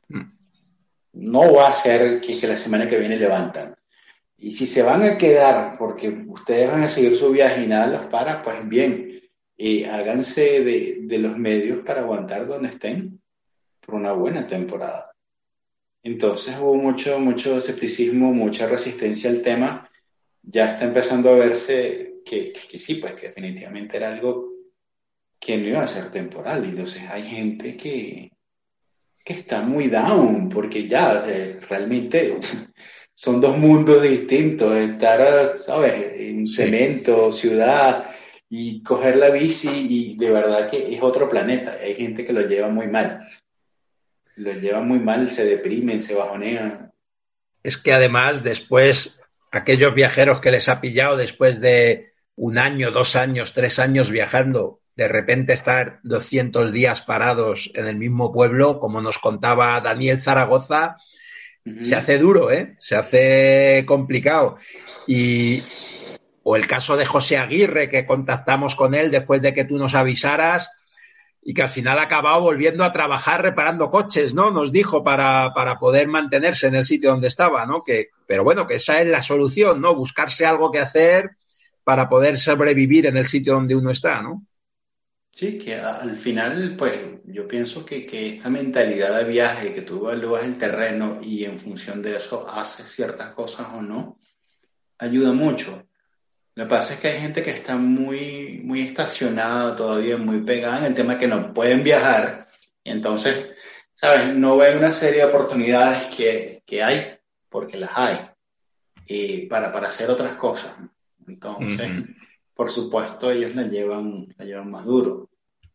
no va a ser que, que la semana que viene levantan. Y si se van a quedar porque ustedes van a seguir su viaje y nada los para, pues bien, eh, háganse de, de los medios para aguantar donde estén por una buena temporada. Entonces hubo mucho, mucho escepticismo, mucha resistencia al tema. Ya está empezando a verse que, que, que sí, pues que definitivamente era algo que no iba a ser temporal. Y entonces hay gente que, que está muy down porque ya eh, realmente... Son dos mundos distintos, estar, ¿sabes?, en cemento, ciudad, y coger la bici, y de verdad que es otro planeta. Hay gente que lo lleva muy mal. Lo lleva muy mal, se deprimen, se bajonean. Es que además, después, aquellos viajeros que les ha pillado después de un año, dos años, tres años viajando, de repente estar doscientos días parados en el mismo pueblo, como nos contaba Daniel Zaragoza, se hace duro, ¿eh? Se hace complicado. Y, o el caso de José Aguirre, que contactamos con él después de que tú nos avisaras y que al final ha acabado volviendo a trabajar reparando coches, ¿no? Nos dijo para, para poder mantenerse en el sitio donde estaba, ¿no? Que, pero bueno, que esa es la solución, ¿no? Buscarse algo que hacer para poder sobrevivir en el sitio donde uno está, ¿no? Sí, que al final, pues yo pienso que, que esta mentalidad de viaje, que tú evalúas el terreno y en función de eso haces ciertas cosas o no, ayuda mucho. Lo que pasa es que hay gente que está muy, muy estacionada todavía, muy pegada en el tema que no pueden viajar, y entonces, ¿sabes? No ven una serie de oportunidades que, que hay, porque las hay, y para, para hacer otras cosas. Entonces... Uh-huh. Por supuesto, ellos la llevan, la llevan más duro.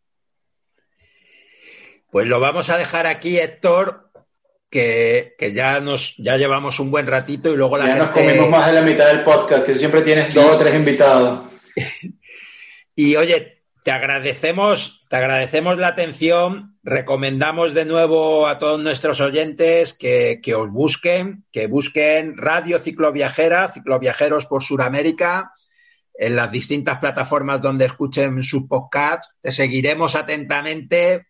Pues lo vamos a dejar aquí, Héctor, que, que ya nos ya llevamos un buen ratito y luego la ya gente... nos comimos más de la mitad del podcast, que siempre tienes sí. dos o tres invitados. Y oye, te agradecemos, te agradecemos la atención, recomendamos de nuevo a todos nuestros oyentes que, que os busquen, que busquen Radio Cicloviajera, Cicloviajeros por Sudamérica, en las distintas plataformas donde escuchen sus podcasts. Te seguiremos atentamente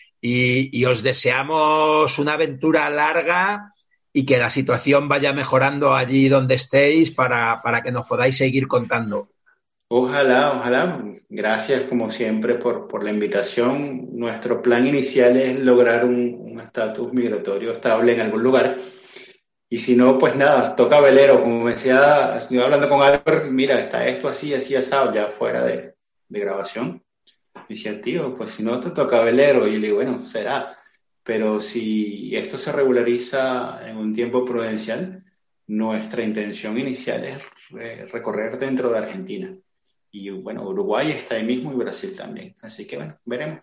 y, y os deseamos una aventura larga y que la situación vaya mejorando allí donde estéis para, para que nos podáis seguir contando. Ojalá, ojalá. Gracias como siempre por, por la invitación. Nuestro plan inicial es lograr un estatus migratorio estable en algún lugar. Y si no, pues nada, toca velero. Como me decía, estoy hablando con Albert, mira, está esto así, así, asado, ya fuera de, de grabación. Me decía, tío, pues si no te toca velero. Y yo le digo, bueno, será. Pero si esto se regulariza en un tiempo prudencial, nuestra intención inicial es eh, recorrer dentro de Argentina. Y bueno, Uruguay está ahí mismo y Brasil también. Así que bueno, veremos.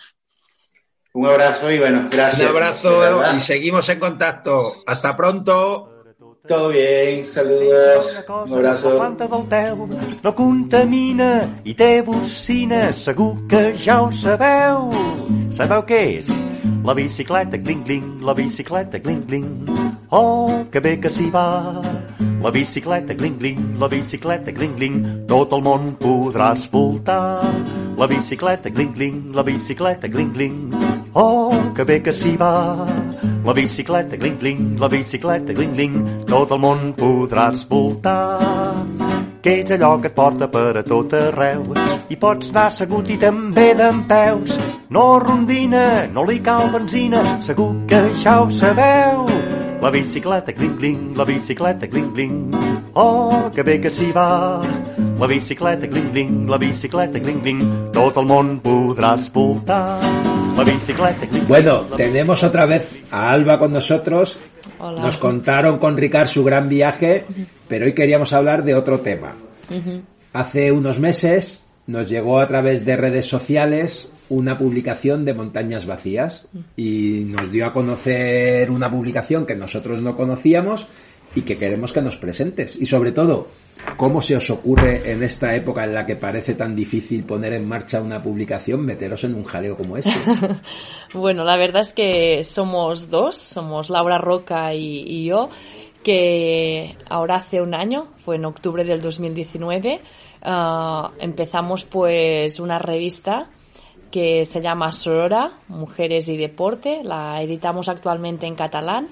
Un abrazo y bueno, gracias. Un abrazo y seguimos en contacto. Hasta pronto. Todo bien, saludos, un abrazo. La planta del peu no contamina i té bocina, segur que ja ho sabeu. Sabeu què és? La bicicleta, cling, cling, la bicicleta, cling, cling. Oh, que bé que s'hi va. La bicicleta, cling, cling, la bicicleta, cling, cling. Tot el món podràs voltar. La bicicleta, cling, cling, la bicicleta, cling, cling. Oh, que bé que s'hi va. La bicicleta, cling, cling, la bicicleta, cling, cling. Tot el món podràs voltar. Que és allò que et porta per a tot arreu. I pots anar assegut i també dempeus. No rondina, no li cal benzina, segur que ja ho sabeu. La bicicleta, cling, cling, la bicicleta, cling, cling. Oh, que bé que s'hi va. La bicicleta, cling, cling, la bicicleta, cling, cling. Tot el món podràs voltar. La bicicleta, cling, cling. Bueno, tenemos otra vez a Alba con nosotros. Hola. Nos contaron con Ricard su gran viaje, uh-huh. pero hoy queríamos hablar de otro tema. Uh-huh. Hace unos meses nos llegó a través de redes sociales una publicación de Montañas Vacías y nos dio a conocer una publicación que nosotros no conocíamos y que queremos que nos presentes. Y sobre todo, ¿cómo se os ocurre en esta época en la que parece tan difícil poner en marcha una publicación, meteros en un jaleo como este? Bueno, la verdad es que somos dos, somos Laura Roca y, y yo, que ahora hace un año, fue en octubre del dos mil diecinueve, uh, empezamos pues una revista que se llama Sorora, Mujeres y Deporte, la editamos actualmente en catalán.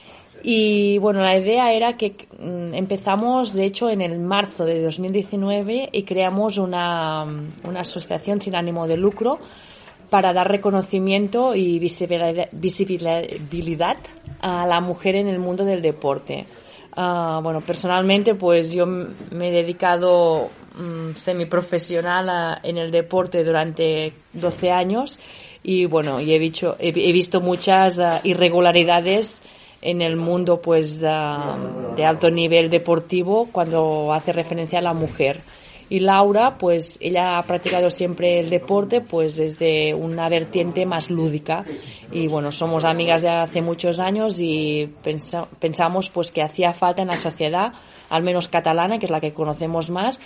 Y bueno, la idea era que mm, empezamos de hecho en el marzo de dos mil diecinueve y creamos una, una asociación sin ánimo de lucro para dar reconocimiento y visibilidad, visibilidad a la mujer en el mundo del deporte. Uh, bueno, personalmente pues yo me he dedicado um, semiprofesional a, en el deporte durante doce años y bueno, y he, dicho, he, he visto muchas uh, irregularidades en el mundo pues uh, de alto nivel deportivo cuando hace referencia a la mujer. Y Laura, pues ella ha practicado siempre el deporte pues desde una vertiente más lúdica y bueno, somos amigas de hace muchos años y pensa, pensamos pues que hacía falta en la sociedad, al menos catalana, que es la que conocemos más,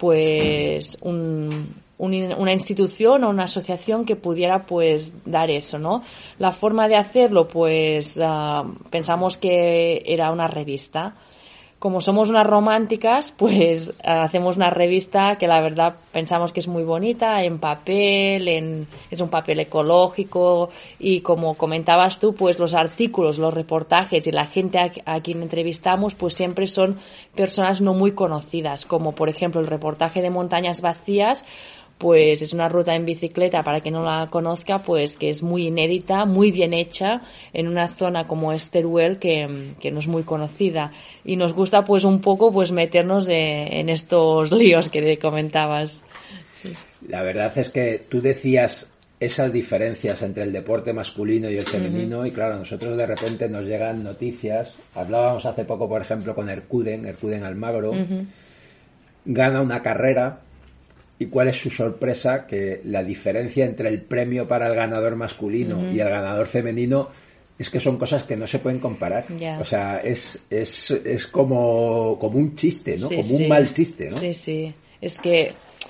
pues un, un, una institución o una asociación que pudiera pues dar eso, ¿no? La forma de hacerlo pues uh, pensamos que era una revista. Como somos unas románticas, pues hacemos una revista que la verdad pensamos que es muy bonita, en papel, en, es un papel ecológico y como comentabas tú, pues los artículos, los reportajes y la gente a, a quien entrevistamos, pues siempre son personas no muy conocidas, como por ejemplo el reportaje de Montañas Vacías, pues es una ruta en bicicleta, para quien no la conozca, pues que es muy inédita, muy bien hecha, en una zona como es Teruel, que, que no es muy conocida. Y nos gusta pues un poco pues meternos de, en estos líos que te comentabas. Sí. La verdad es que tú decías esas diferencias entre el deporte masculino y el femenino, uh-huh. y claro, a nosotros de repente nos llegan noticias. Hablábamos hace poco, por ejemplo, con Erkuden, Erkuden Almagro, uh-huh. gana una carrera. ¿Y cuál es su sorpresa? Que la diferencia entre el premio para el ganador masculino uh-huh. y el ganador femenino es que son cosas que no se pueden comparar. Yeah. O sea, es es es como, como un chiste, ¿no? Sí, como sí. un mal chiste, ¿no? Sí, sí. Es que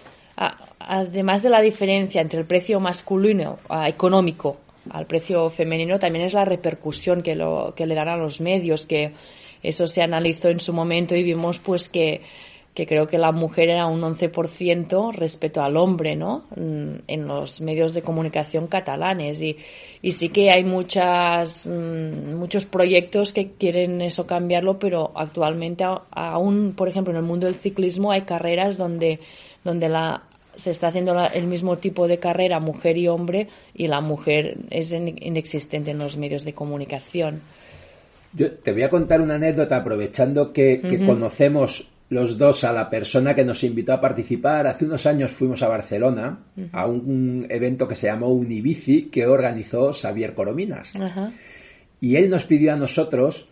a, además de la diferencia entre el precio masculino a, económico al precio femenino, también es la repercusión que lo que le dan a los medios, que eso se analizó en su momento y vimos pues que que creo que la mujer era un once por ciento respecto al hombre, ¿no? En los medios de comunicación catalanes. Y, y sí que hay muchas, muchos proyectos que quieren eso cambiarlo, pero actualmente aún, por ejemplo, en el mundo del ciclismo hay carreras donde, donde la, se está haciendo la, el mismo tipo de carrera, mujer y hombre, y la mujer es inexistente en los medios de comunicación. Yo te voy a contar una anécdota aprovechando que, que uh-huh. conocemos los dos a la persona que nos invitó a participar. Hace unos años fuimos a Barcelona uh-huh. a un evento que se llamó Unibici, que organizó Xavier Corominas. Uh-huh. Y él nos pidió a nosotros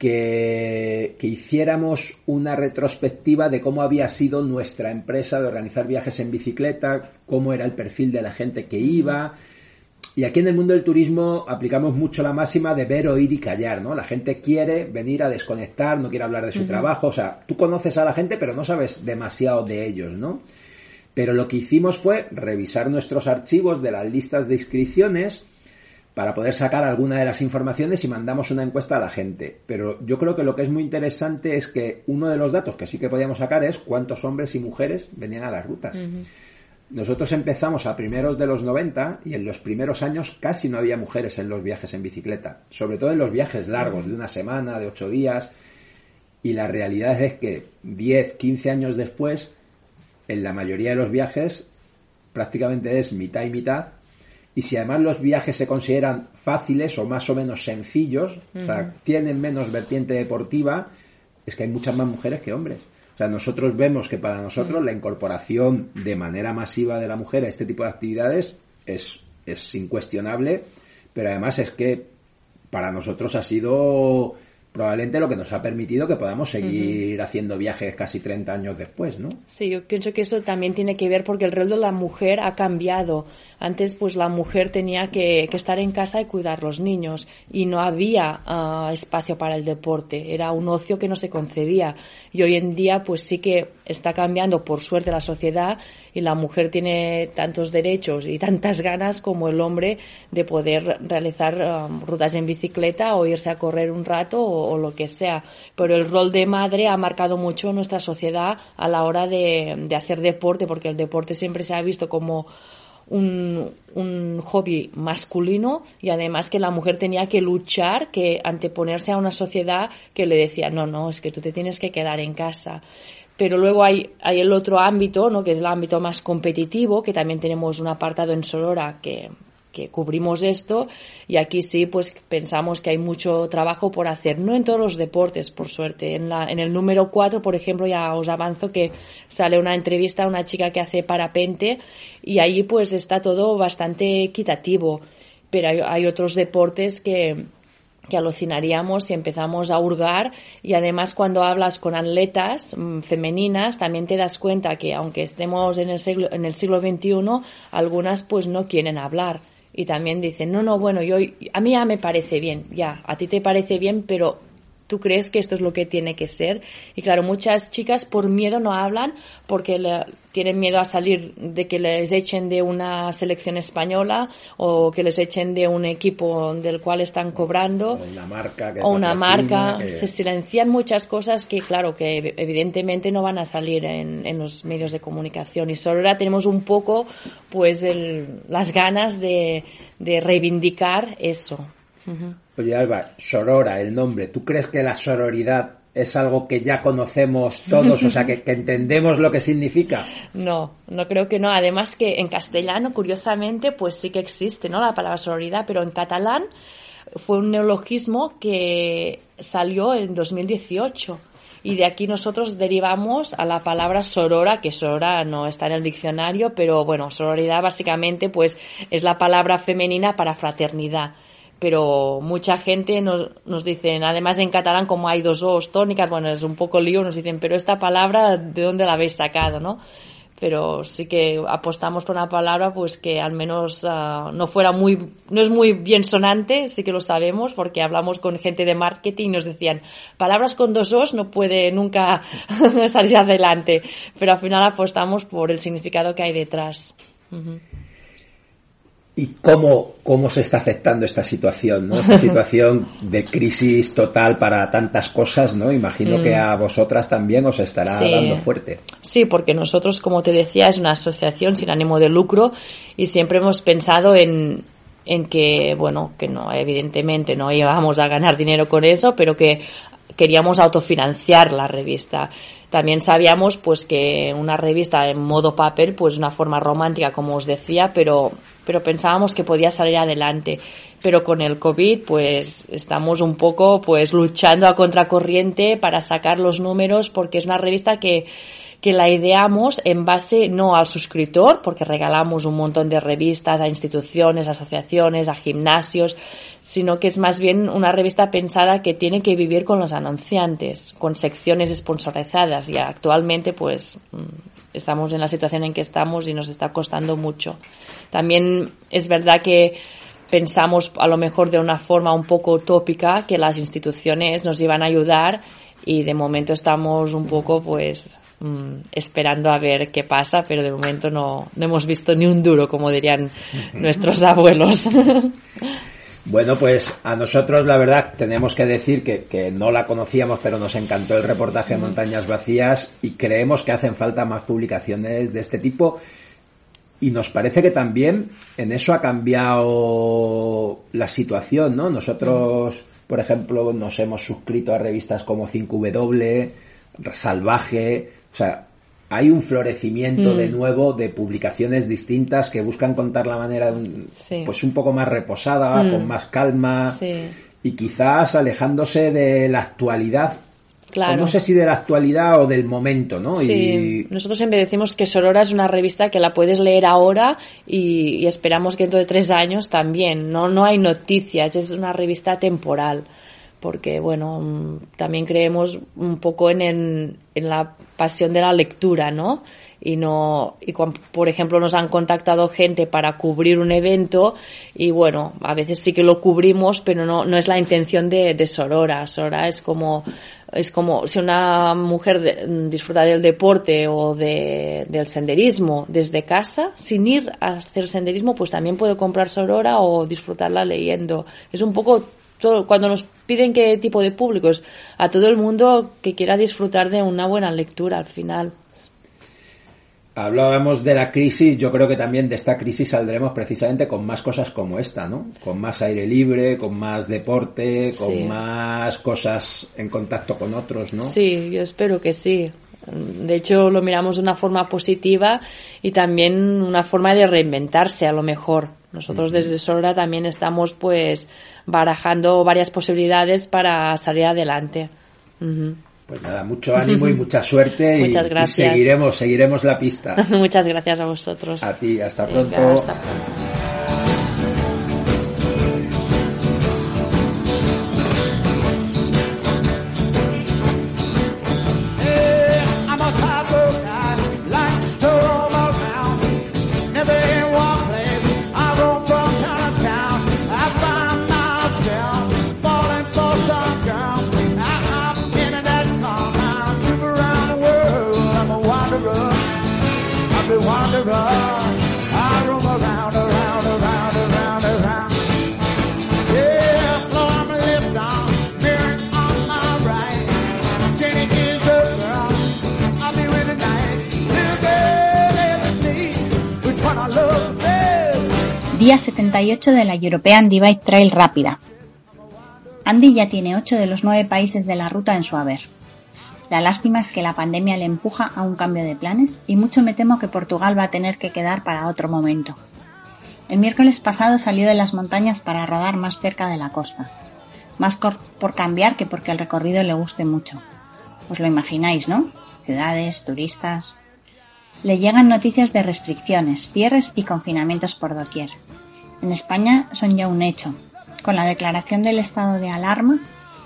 que, que hiciéramos una retrospectiva de cómo había sido nuestra empresa de organizar viajes en bicicleta, cómo era el perfil de la gente que iba. Y aquí en el mundo del turismo aplicamos mucho la máxima de ver, oír y callar, ¿no? La gente quiere venir a desconectar, no quiere hablar de su uh-huh. trabajo. O sea, tú conoces a la gente, pero no sabes demasiado de ellos, ¿no? Pero lo que hicimos fue revisar nuestros archivos de las listas de inscripciones para poder sacar alguna de las informaciones y mandamos una encuesta a la gente. Pero yo creo que lo que es muy interesante es que uno de los datos que sí que podíamos sacar es cuántos hombres y mujeres venían a las rutas. Uh-huh. Nosotros empezamos a primeros de los noventa y en los primeros años casi no había mujeres en los viajes en bicicleta, sobre todo en los viajes largos, de una semana, de ocho días, y la realidad es que diez, quince años después, en la mayoría de los viajes prácticamente es mitad y mitad, y si además los viajes se consideran fáciles o más o menos sencillos, uh-huh. o sea, tienen menos vertiente deportiva, es que hay muchas más mujeres que hombres. O sea, nosotros vemos que para nosotros la incorporación de manera masiva de la mujer a este tipo de actividades es, es incuestionable, pero además es que para nosotros ha sido probablemente lo que nos ha permitido que podamos seguir uh-huh. haciendo viajes casi treinta años después, ¿no? Sí, yo pienso que eso también tiene que ver porque el rol de la mujer ha cambiado. Antes, pues la mujer tenía que, que estar en casa y cuidar los niños y no había uh, espacio para el deporte. Era un ocio que no se concebía. Y hoy en día, pues sí que está cambiando, por suerte, la sociedad y la mujer tiene tantos derechos y tantas ganas como el hombre de poder realizar um, rutas en bicicleta o irse a correr un rato o, o lo que sea. Pero el rol de madre ha marcado mucho nuestra sociedad a la hora de, de hacer deporte, porque el deporte siempre se ha visto como un, un hobby masculino y además que la mujer tenía que luchar, que anteponerse a una sociedad que le decía no, no, es que tú te tienes que quedar en casa. Pero luego hay, hay el otro ámbito, ¿no? Que es el ámbito más competitivo, que también tenemos un apartado en Sorora que, que cubrimos esto, y aquí sí, pues pensamos que hay mucho trabajo por hacer, no en todos los deportes, por suerte. En la, en el número cuatro, por ejemplo, ya os avanzo que sale una entrevista a una chica que hace parapente, y ahí pues está todo bastante equitativo, pero hay, hay otros deportes que que alucinaríamos si empezamos a hurgar, y además cuando hablas con atletas mmm, femeninas también te das cuenta que aunque estemos en el siglo, en el siglo veintiuno, algunas pues no quieren hablar y también dicen no, no, bueno, yo a mí ya me parece bien, ya, a ti te parece bien, pero ¿tú crees que esto es lo que tiene que ser? Y claro, muchas chicas por miedo no hablan porque le, tienen miedo a salir de que les echen de una selección española o que les echen de un equipo del cual están cobrando. O una marca. Que o una marca. Que... Se silencian muchas cosas que, claro, que evidentemente no van a salir en, en los medios de comunicación. Y solo ahora tenemos un poco, pues, el, las ganas de, de reivindicar eso. Uh-huh. Oye, Alba, Sorora, el nombre, ¿tú crees que la sororidad es algo que ya conocemos todos, o sea, que, que entendemos lo que significa? No, no creo que no. Además que en castellano, curiosamente, pues sí que existe, ¿no?, la palabra sororidad, pero en catalán fue un neologismo que salió en dos mil dieciocho. Y de aquí nosotros derivamos a la palabra sorora, que sorora no está en el diccionario, pero bueno, sororidad básicamente pues es la palabra femenina para fraternidad. Pero mucha gente nos, nos dicen, además en catalán como hay dos os tónicas, bueno, es un poco lío, nos dicen, pero esta palabra, ¿de dónde la habéis sacado, no? Pero sí que apostamos por una palabra pues que al menos uh, no fuera muy, no es muy bien sonante, sí que lo sabemos, porque hablamos con gente de marketing y nos decían, palabras con dos os no puede nunca salir adelante, pero al final apostamos por el significado que hay detrás. Uh-huh. ¿Y cómo, cómo se está aceptando esta situación, ¿no? Esta situación de crisis total para tantas cosas, ¿no? Imagino mm. que a vosotras también os estará sí. dando fuerte. Sí, porque nosotros, como te decía, es una asociación sin ánimo de lucro y siempre hemos pensado en, en que, bueno, que no, evidentemente no íbamos a ganar dinero con eso, pero que queríamos autofinanciar la revista. También sabíamos pues que una revista en modo papel, pues una forma romántica, como os decía, pero pero pensábamos que podía salir adelante. Pero con el COVID pues estamos un poco pues luchando a contracorriente para sacar los números, porque es una revista que que la ideamos en base no al suscriptor, porque regalamos un montón de revistas a instituciones, asociaciones, a gimnasios, sino que es más bien una revista pensada que tiene que vivir con los anunciantes, con secciones sponsorizadas, y actualmente pues estamos en la situación en que estamos y nos está costando mucho. También es verdad que pensamos a lo mejor de una forma un poco utópica que las instituciones nos iban a ayudar, y de momento estamos un poco pues esperando a ver qué pasa, pero de momento no, no hemos visto ni un duro, como dirían nuestros abuelos. Bueno, pues a nosotros la verdad tenemos que decir que, que no la conocíamos, pero nos encantó el reportaje de Montañas Vacías y creemos que hacen falta más publicaciones de este tipo, y nos parece que también en eso ha cambiado la situación, ¿no? Nosotros, por ejemplo, nos hemos suscrito a revistas como cinco W, Salvaje. O sea, hay un florecimiento mm. de nuevo de publicaciones distintas que buscan contar la manera de un, sí. pues un poco más reposada, mm. con más calma, sí. y quizás alejándose de la actualidad. Claro. O no sé si de la actualidad o del momento, ¿no? Sí. Y nosotros siempre decimos que Sorora es una revista que la puedes leer ahora y, y esperamos que dentro de tres años también. No, no hay noticias, es una revista temporal. porque bueno, también creemos un poco en, el, en la pasión de la lectura, ¿no? Y no, y cuando, por ejemplo, nos han contactado gente para cubrir un evento y bueno, a veces sí que lo cubrimos, pero no, no es la intención de, de Sorora. Sorora es como, es como si una mujer de, disfruta del deporte o de, del senderismo desde casa, sin ir a hacer senderismo, pues también puede comprar Sorora o disfrutarla leyendo. Es un poco todo, cuando nos piden qué tipo de públicos, a todo el mundo que quiera disfrutar de una buena lectura al final. Hablábamos de la crisis, yo creo que también de esta crisis saldremos precisamente con más cosas como esta, ¿no? Con más aire libre, con más deporte, con sí. más cosas en contacto con otros, ¿no? Sí, yo espero que sí. De hecho, lo miramos de una forma positiva y también una forma de reinventarse, a lo mejor. Nosotros uh-huh. desde Sorora también estamos, pues, barajando varias posibilidades para salir adelante. Uh-huh. Pues nada, mucho ánimo y mucha suerte. Muchas y, gracias. y seguiremos, seguiremos la pista. Muchas gracias a vosotros. A ti, hasta pronto. Venga, hasta pronto. Día setenta y ocho de la European Divide Trail Rápida. Andy ya tiene ocho de los nueve países de la ruta en su haber. La lástima es que la pandemia le empuja a un cambio de planes y mucho me temo que Portugal va a tener que quedar para otro momento. El miércoles pasado salió de las montañas para rodar más cerca de la costa. Más cor- por cambiar que porque el recorrido le guste mucho. Os lo imagináis, ¿no? Ciudades, turistas... Le llegan noticias de restricciones, cierres y confinamientos por doquier. En España son ya un hecho. Con la declaración del estado de alarma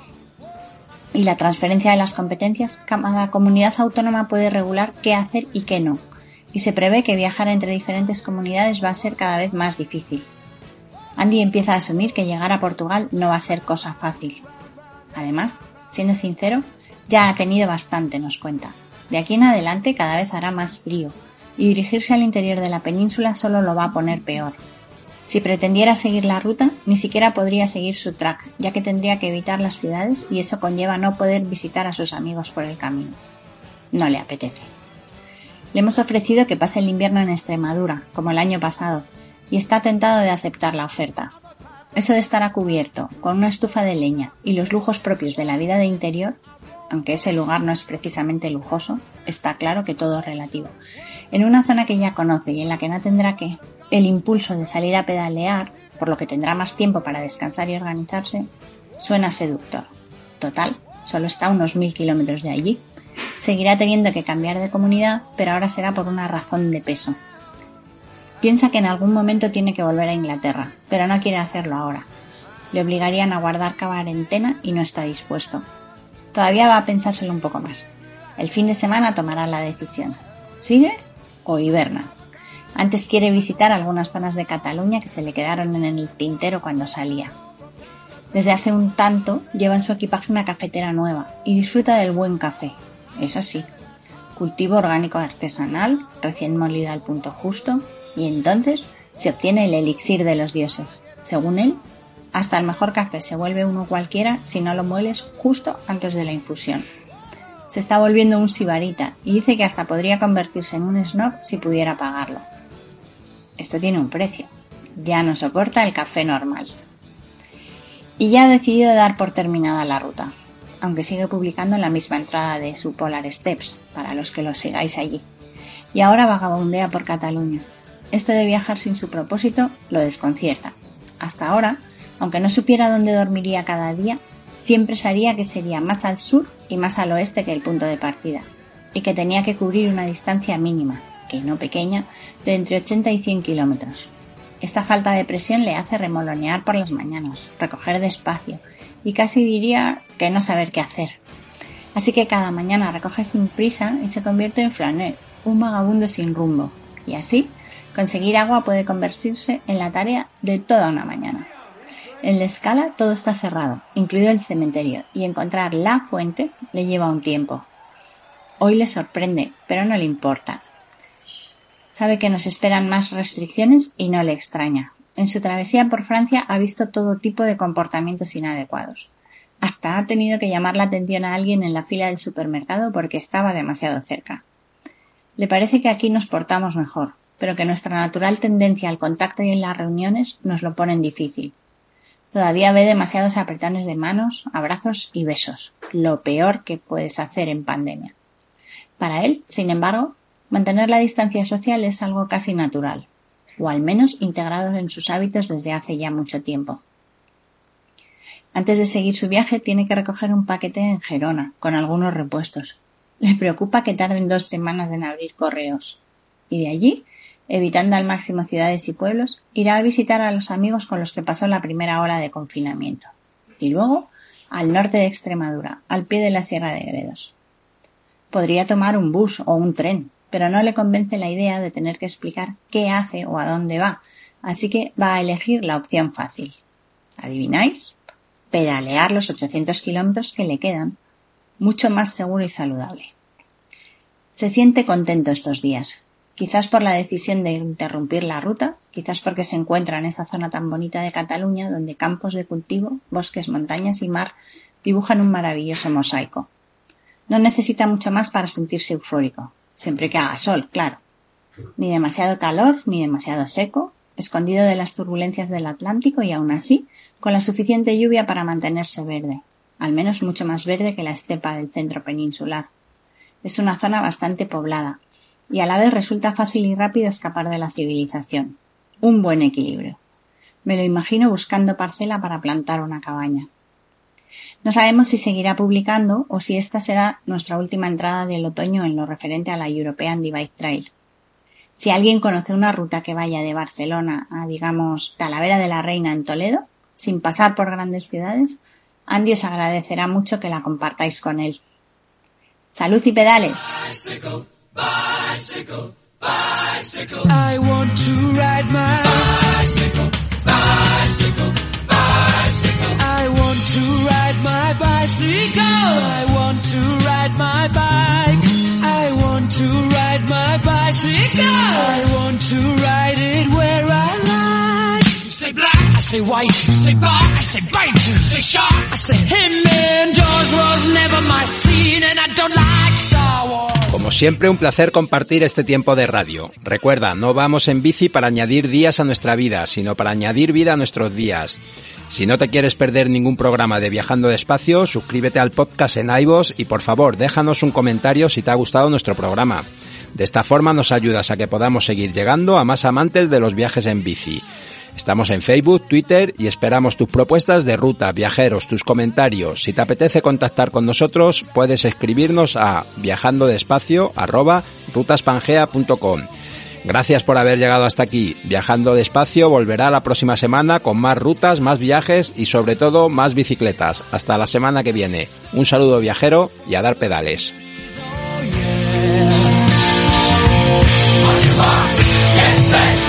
y la transferencia de las competencias, cada comunidad autónoma puede regular qué hacer y qué no. Y se prevé que viajar entre diferentes comunidades va a ser cada vez más difícil. Andy empieza a asumir que llegar a Portugal no va a ser cosa fácil. Además, siendo sincero, ya ha tenido bastante, nos cuenta. De aquí en adelante cada vez hará más frío y dirigirse al interior de la península solo lo va a poner peor. Si pretendiera seguir la ruta, ni siquiera podría seguir su track, ya que tendría que evitar las ciudades y eso conlleva no poder visitar a sus amigos por el camino. No le apetece. Le hemos ofrecido que pase el invierno en Extremadura, como el año pasado, y está tentado de aceptar la oferta. Eso de estar a cubierto, con una estufa de leña y los lujos propios de la vida de interior, aunque ese lugar no es precisamente lujoso, está claro que todo es relativo. En una zona que ya conoce y en la que no tendrá que el impulso de salir a pedalear, por lo que tendrá más tiempo para descansar y organizarse, suena seductor. Total, solo está a unos mil kilómetros de allí. Seguirá teniendo que cambiar de comunidad, pero ahora será por una razón de peso. Piensa que en algún momento tiene que volver a Inglaterra, pero no quiere hacerlo ahora. Le obligarían a guardar cuarentena y no está dispuesto. Todavía va a pensárselo un poco más. El fin de semana tomará la decisión. ¿Sigue o hiberna? Antes quiere visitar algunas zonas de Cataluña que se le quedaron en el tintero cuando salía. Desde hace un tanto lleva en su equipaje una cafetera nueva y disfruta del buen café. Eso sí, cultivo orgánico artesanal, recién molida al punto justo, y entonces se obtiene el elixir de los dioses. Según él, hasta el mejor café se vuelve uno cualquiera si no lo mueles justo antes de la infusión. Se está volviendo un sibarita y dice que hasta podría convertirse en un snob si pudiera pagarlo. Esto tiene un precio. Ya no soporta el café normal. Y ya ha decidido dar por terminada la ruta, aunque sigue publicando en la misma entrada de su Polar Steps, para los que lo sigáis allí. Y ahora vagabundea por Cataluña. Esto de viajar sin su propósito lo desconcierta. Hasta ahora, aunque no supiera dónde dormiría cada día, siempre sabía que sería más al sur y más al oeste que el punto de partida, y que tenía que cubrir una distancia mínima, que no pequeña, de entre ochenta y cien kilómetros. Esta falta de presión le hace remolonear por las mañanas, recoger despacio y casi diría que no saber qué hacer. Así que cada mañana recoge sin prisa y se convierte en flaneur, un vagabundo sin rumbo. Y así, conseguir agua puede convertirse en la tarea de toda una mañana. En la escala todo está cerrado, incluido el cementerio, y encontrar la fuente le lleva un tiempo. Hoy le sorprende, pero no le importa. Sabe que nos esperan más restricciones y no le extraña. En su travesía por Francia ha visto todo tipo de comportamientos inadecuados. Hasta ha tenido que llamar la atención a alguien en la fila del supermercado porque estaba demasiado cerca. Le parece que aquí nos portamos mejor, pero que nuestra natural tendencia al contacto y en las reuniones nos lo ponen difícil. Todavía ve demasiados apretones de manos, abrazos y besos, lo peor que puedes hacer en pandemia. Para él, sin embargo, mantener la distancia social es algo casi natural, o al menos integrado en sus hábitos desde hace ya mucho tiempo. Antes de seguir su viaje tiene que recoger un paquete en Gerona, con algunos repuestos. Le preocupa que tarden dos semanas en abrir correos. Y de allí, evitando al máximo ciudades y pueblos, irá a visitar a los amigos con los que pasó la primera hora de confinamiento. Y luego, al norte de Extremadura, al pie de la Sierra de Gredos. Podría tomar un bus o un tren, pero no le convence la idea de tener que explicar qué hace o a dónde va, así que va a elegir la opción fácil. ¿Adivináis? Pedalear los ochocientos kilómetros que le quedan, mucho más seguro y saludable. Se siente contento estos días, quizás por la decisión de interrumpir la ruta, quizás porque se encuentra en esa zona tan bonita de Cataluña donde campos de cultivo, bosques, montañas y mar dibujan un maravilloso mosaico. No necesita mucho más para sentirse eufórico, siempre que haga sol, claro. Ni demasiado calor, ni demasiado seco, escondido de las turbulencias del Atlántico y aún así, con la suficiente lluvia para mantenerse verde, al menos mucho más verde que la estepa del centro peninsular. Es una zona bastante poblada, y a la vez resulta fácil y rápido escapar de la civilización. Un buen equilibrio. Me lo imagino buscando parcela para plantar una cabaña. No sabemos si seguirá publicando o si esta será nuestra última entrada del otoño en lo referente a la European Divide Trail. Si alguien conoce una ruta que vaya de Barcelona a, digamos, Talavera de la Reina en Toledo, sin pasar por grandes ciudades, Andy os agradecerá mucho que la compartáis con él. ¡Salud y pedales! Bicycle, bicycle, bicycle. I want to ride my bicycle, bicycle, bicycle. I want to ride my bicycle. I want to ride my bike. I want to ride my bicycle. I want to ride it where I like. You say black, I say white. You say bar, I say bite. You say shark, I say him. And Jaws was never my scene, and I don't like Star Wars. Como siempre, un placer compartir este tiempo de radio. Recuerda, no vamos en bici para añadir días a nuestra vida, sino para añadir vida a nuestros días. Si no te quieres perder ningún programa de Viajando Despacio, suscríbete al podcast en iVoox y por favor, déjanos un comentario si te ha gustado nuestro programa. De esta forma nos ayudas a que podamos seguir llegando a más amantes de los viajes en bici. Estamos en Facebook, Twitter y esperamos tus propuestas de ruta, viajeros, tus comentarios. Si te apetece contactar con nosotros, puedes escribirnos a viajandodespacio arroba rutaspangea punto com. Gracias por haber llegado hasta aquí. Viajando Despacio volverá la próxima semana con más rutas, más viajes y sobre todo más bicicletas. Hasta la semana que viene. Un saludo viajero y a dar pedales. On your marks, get set.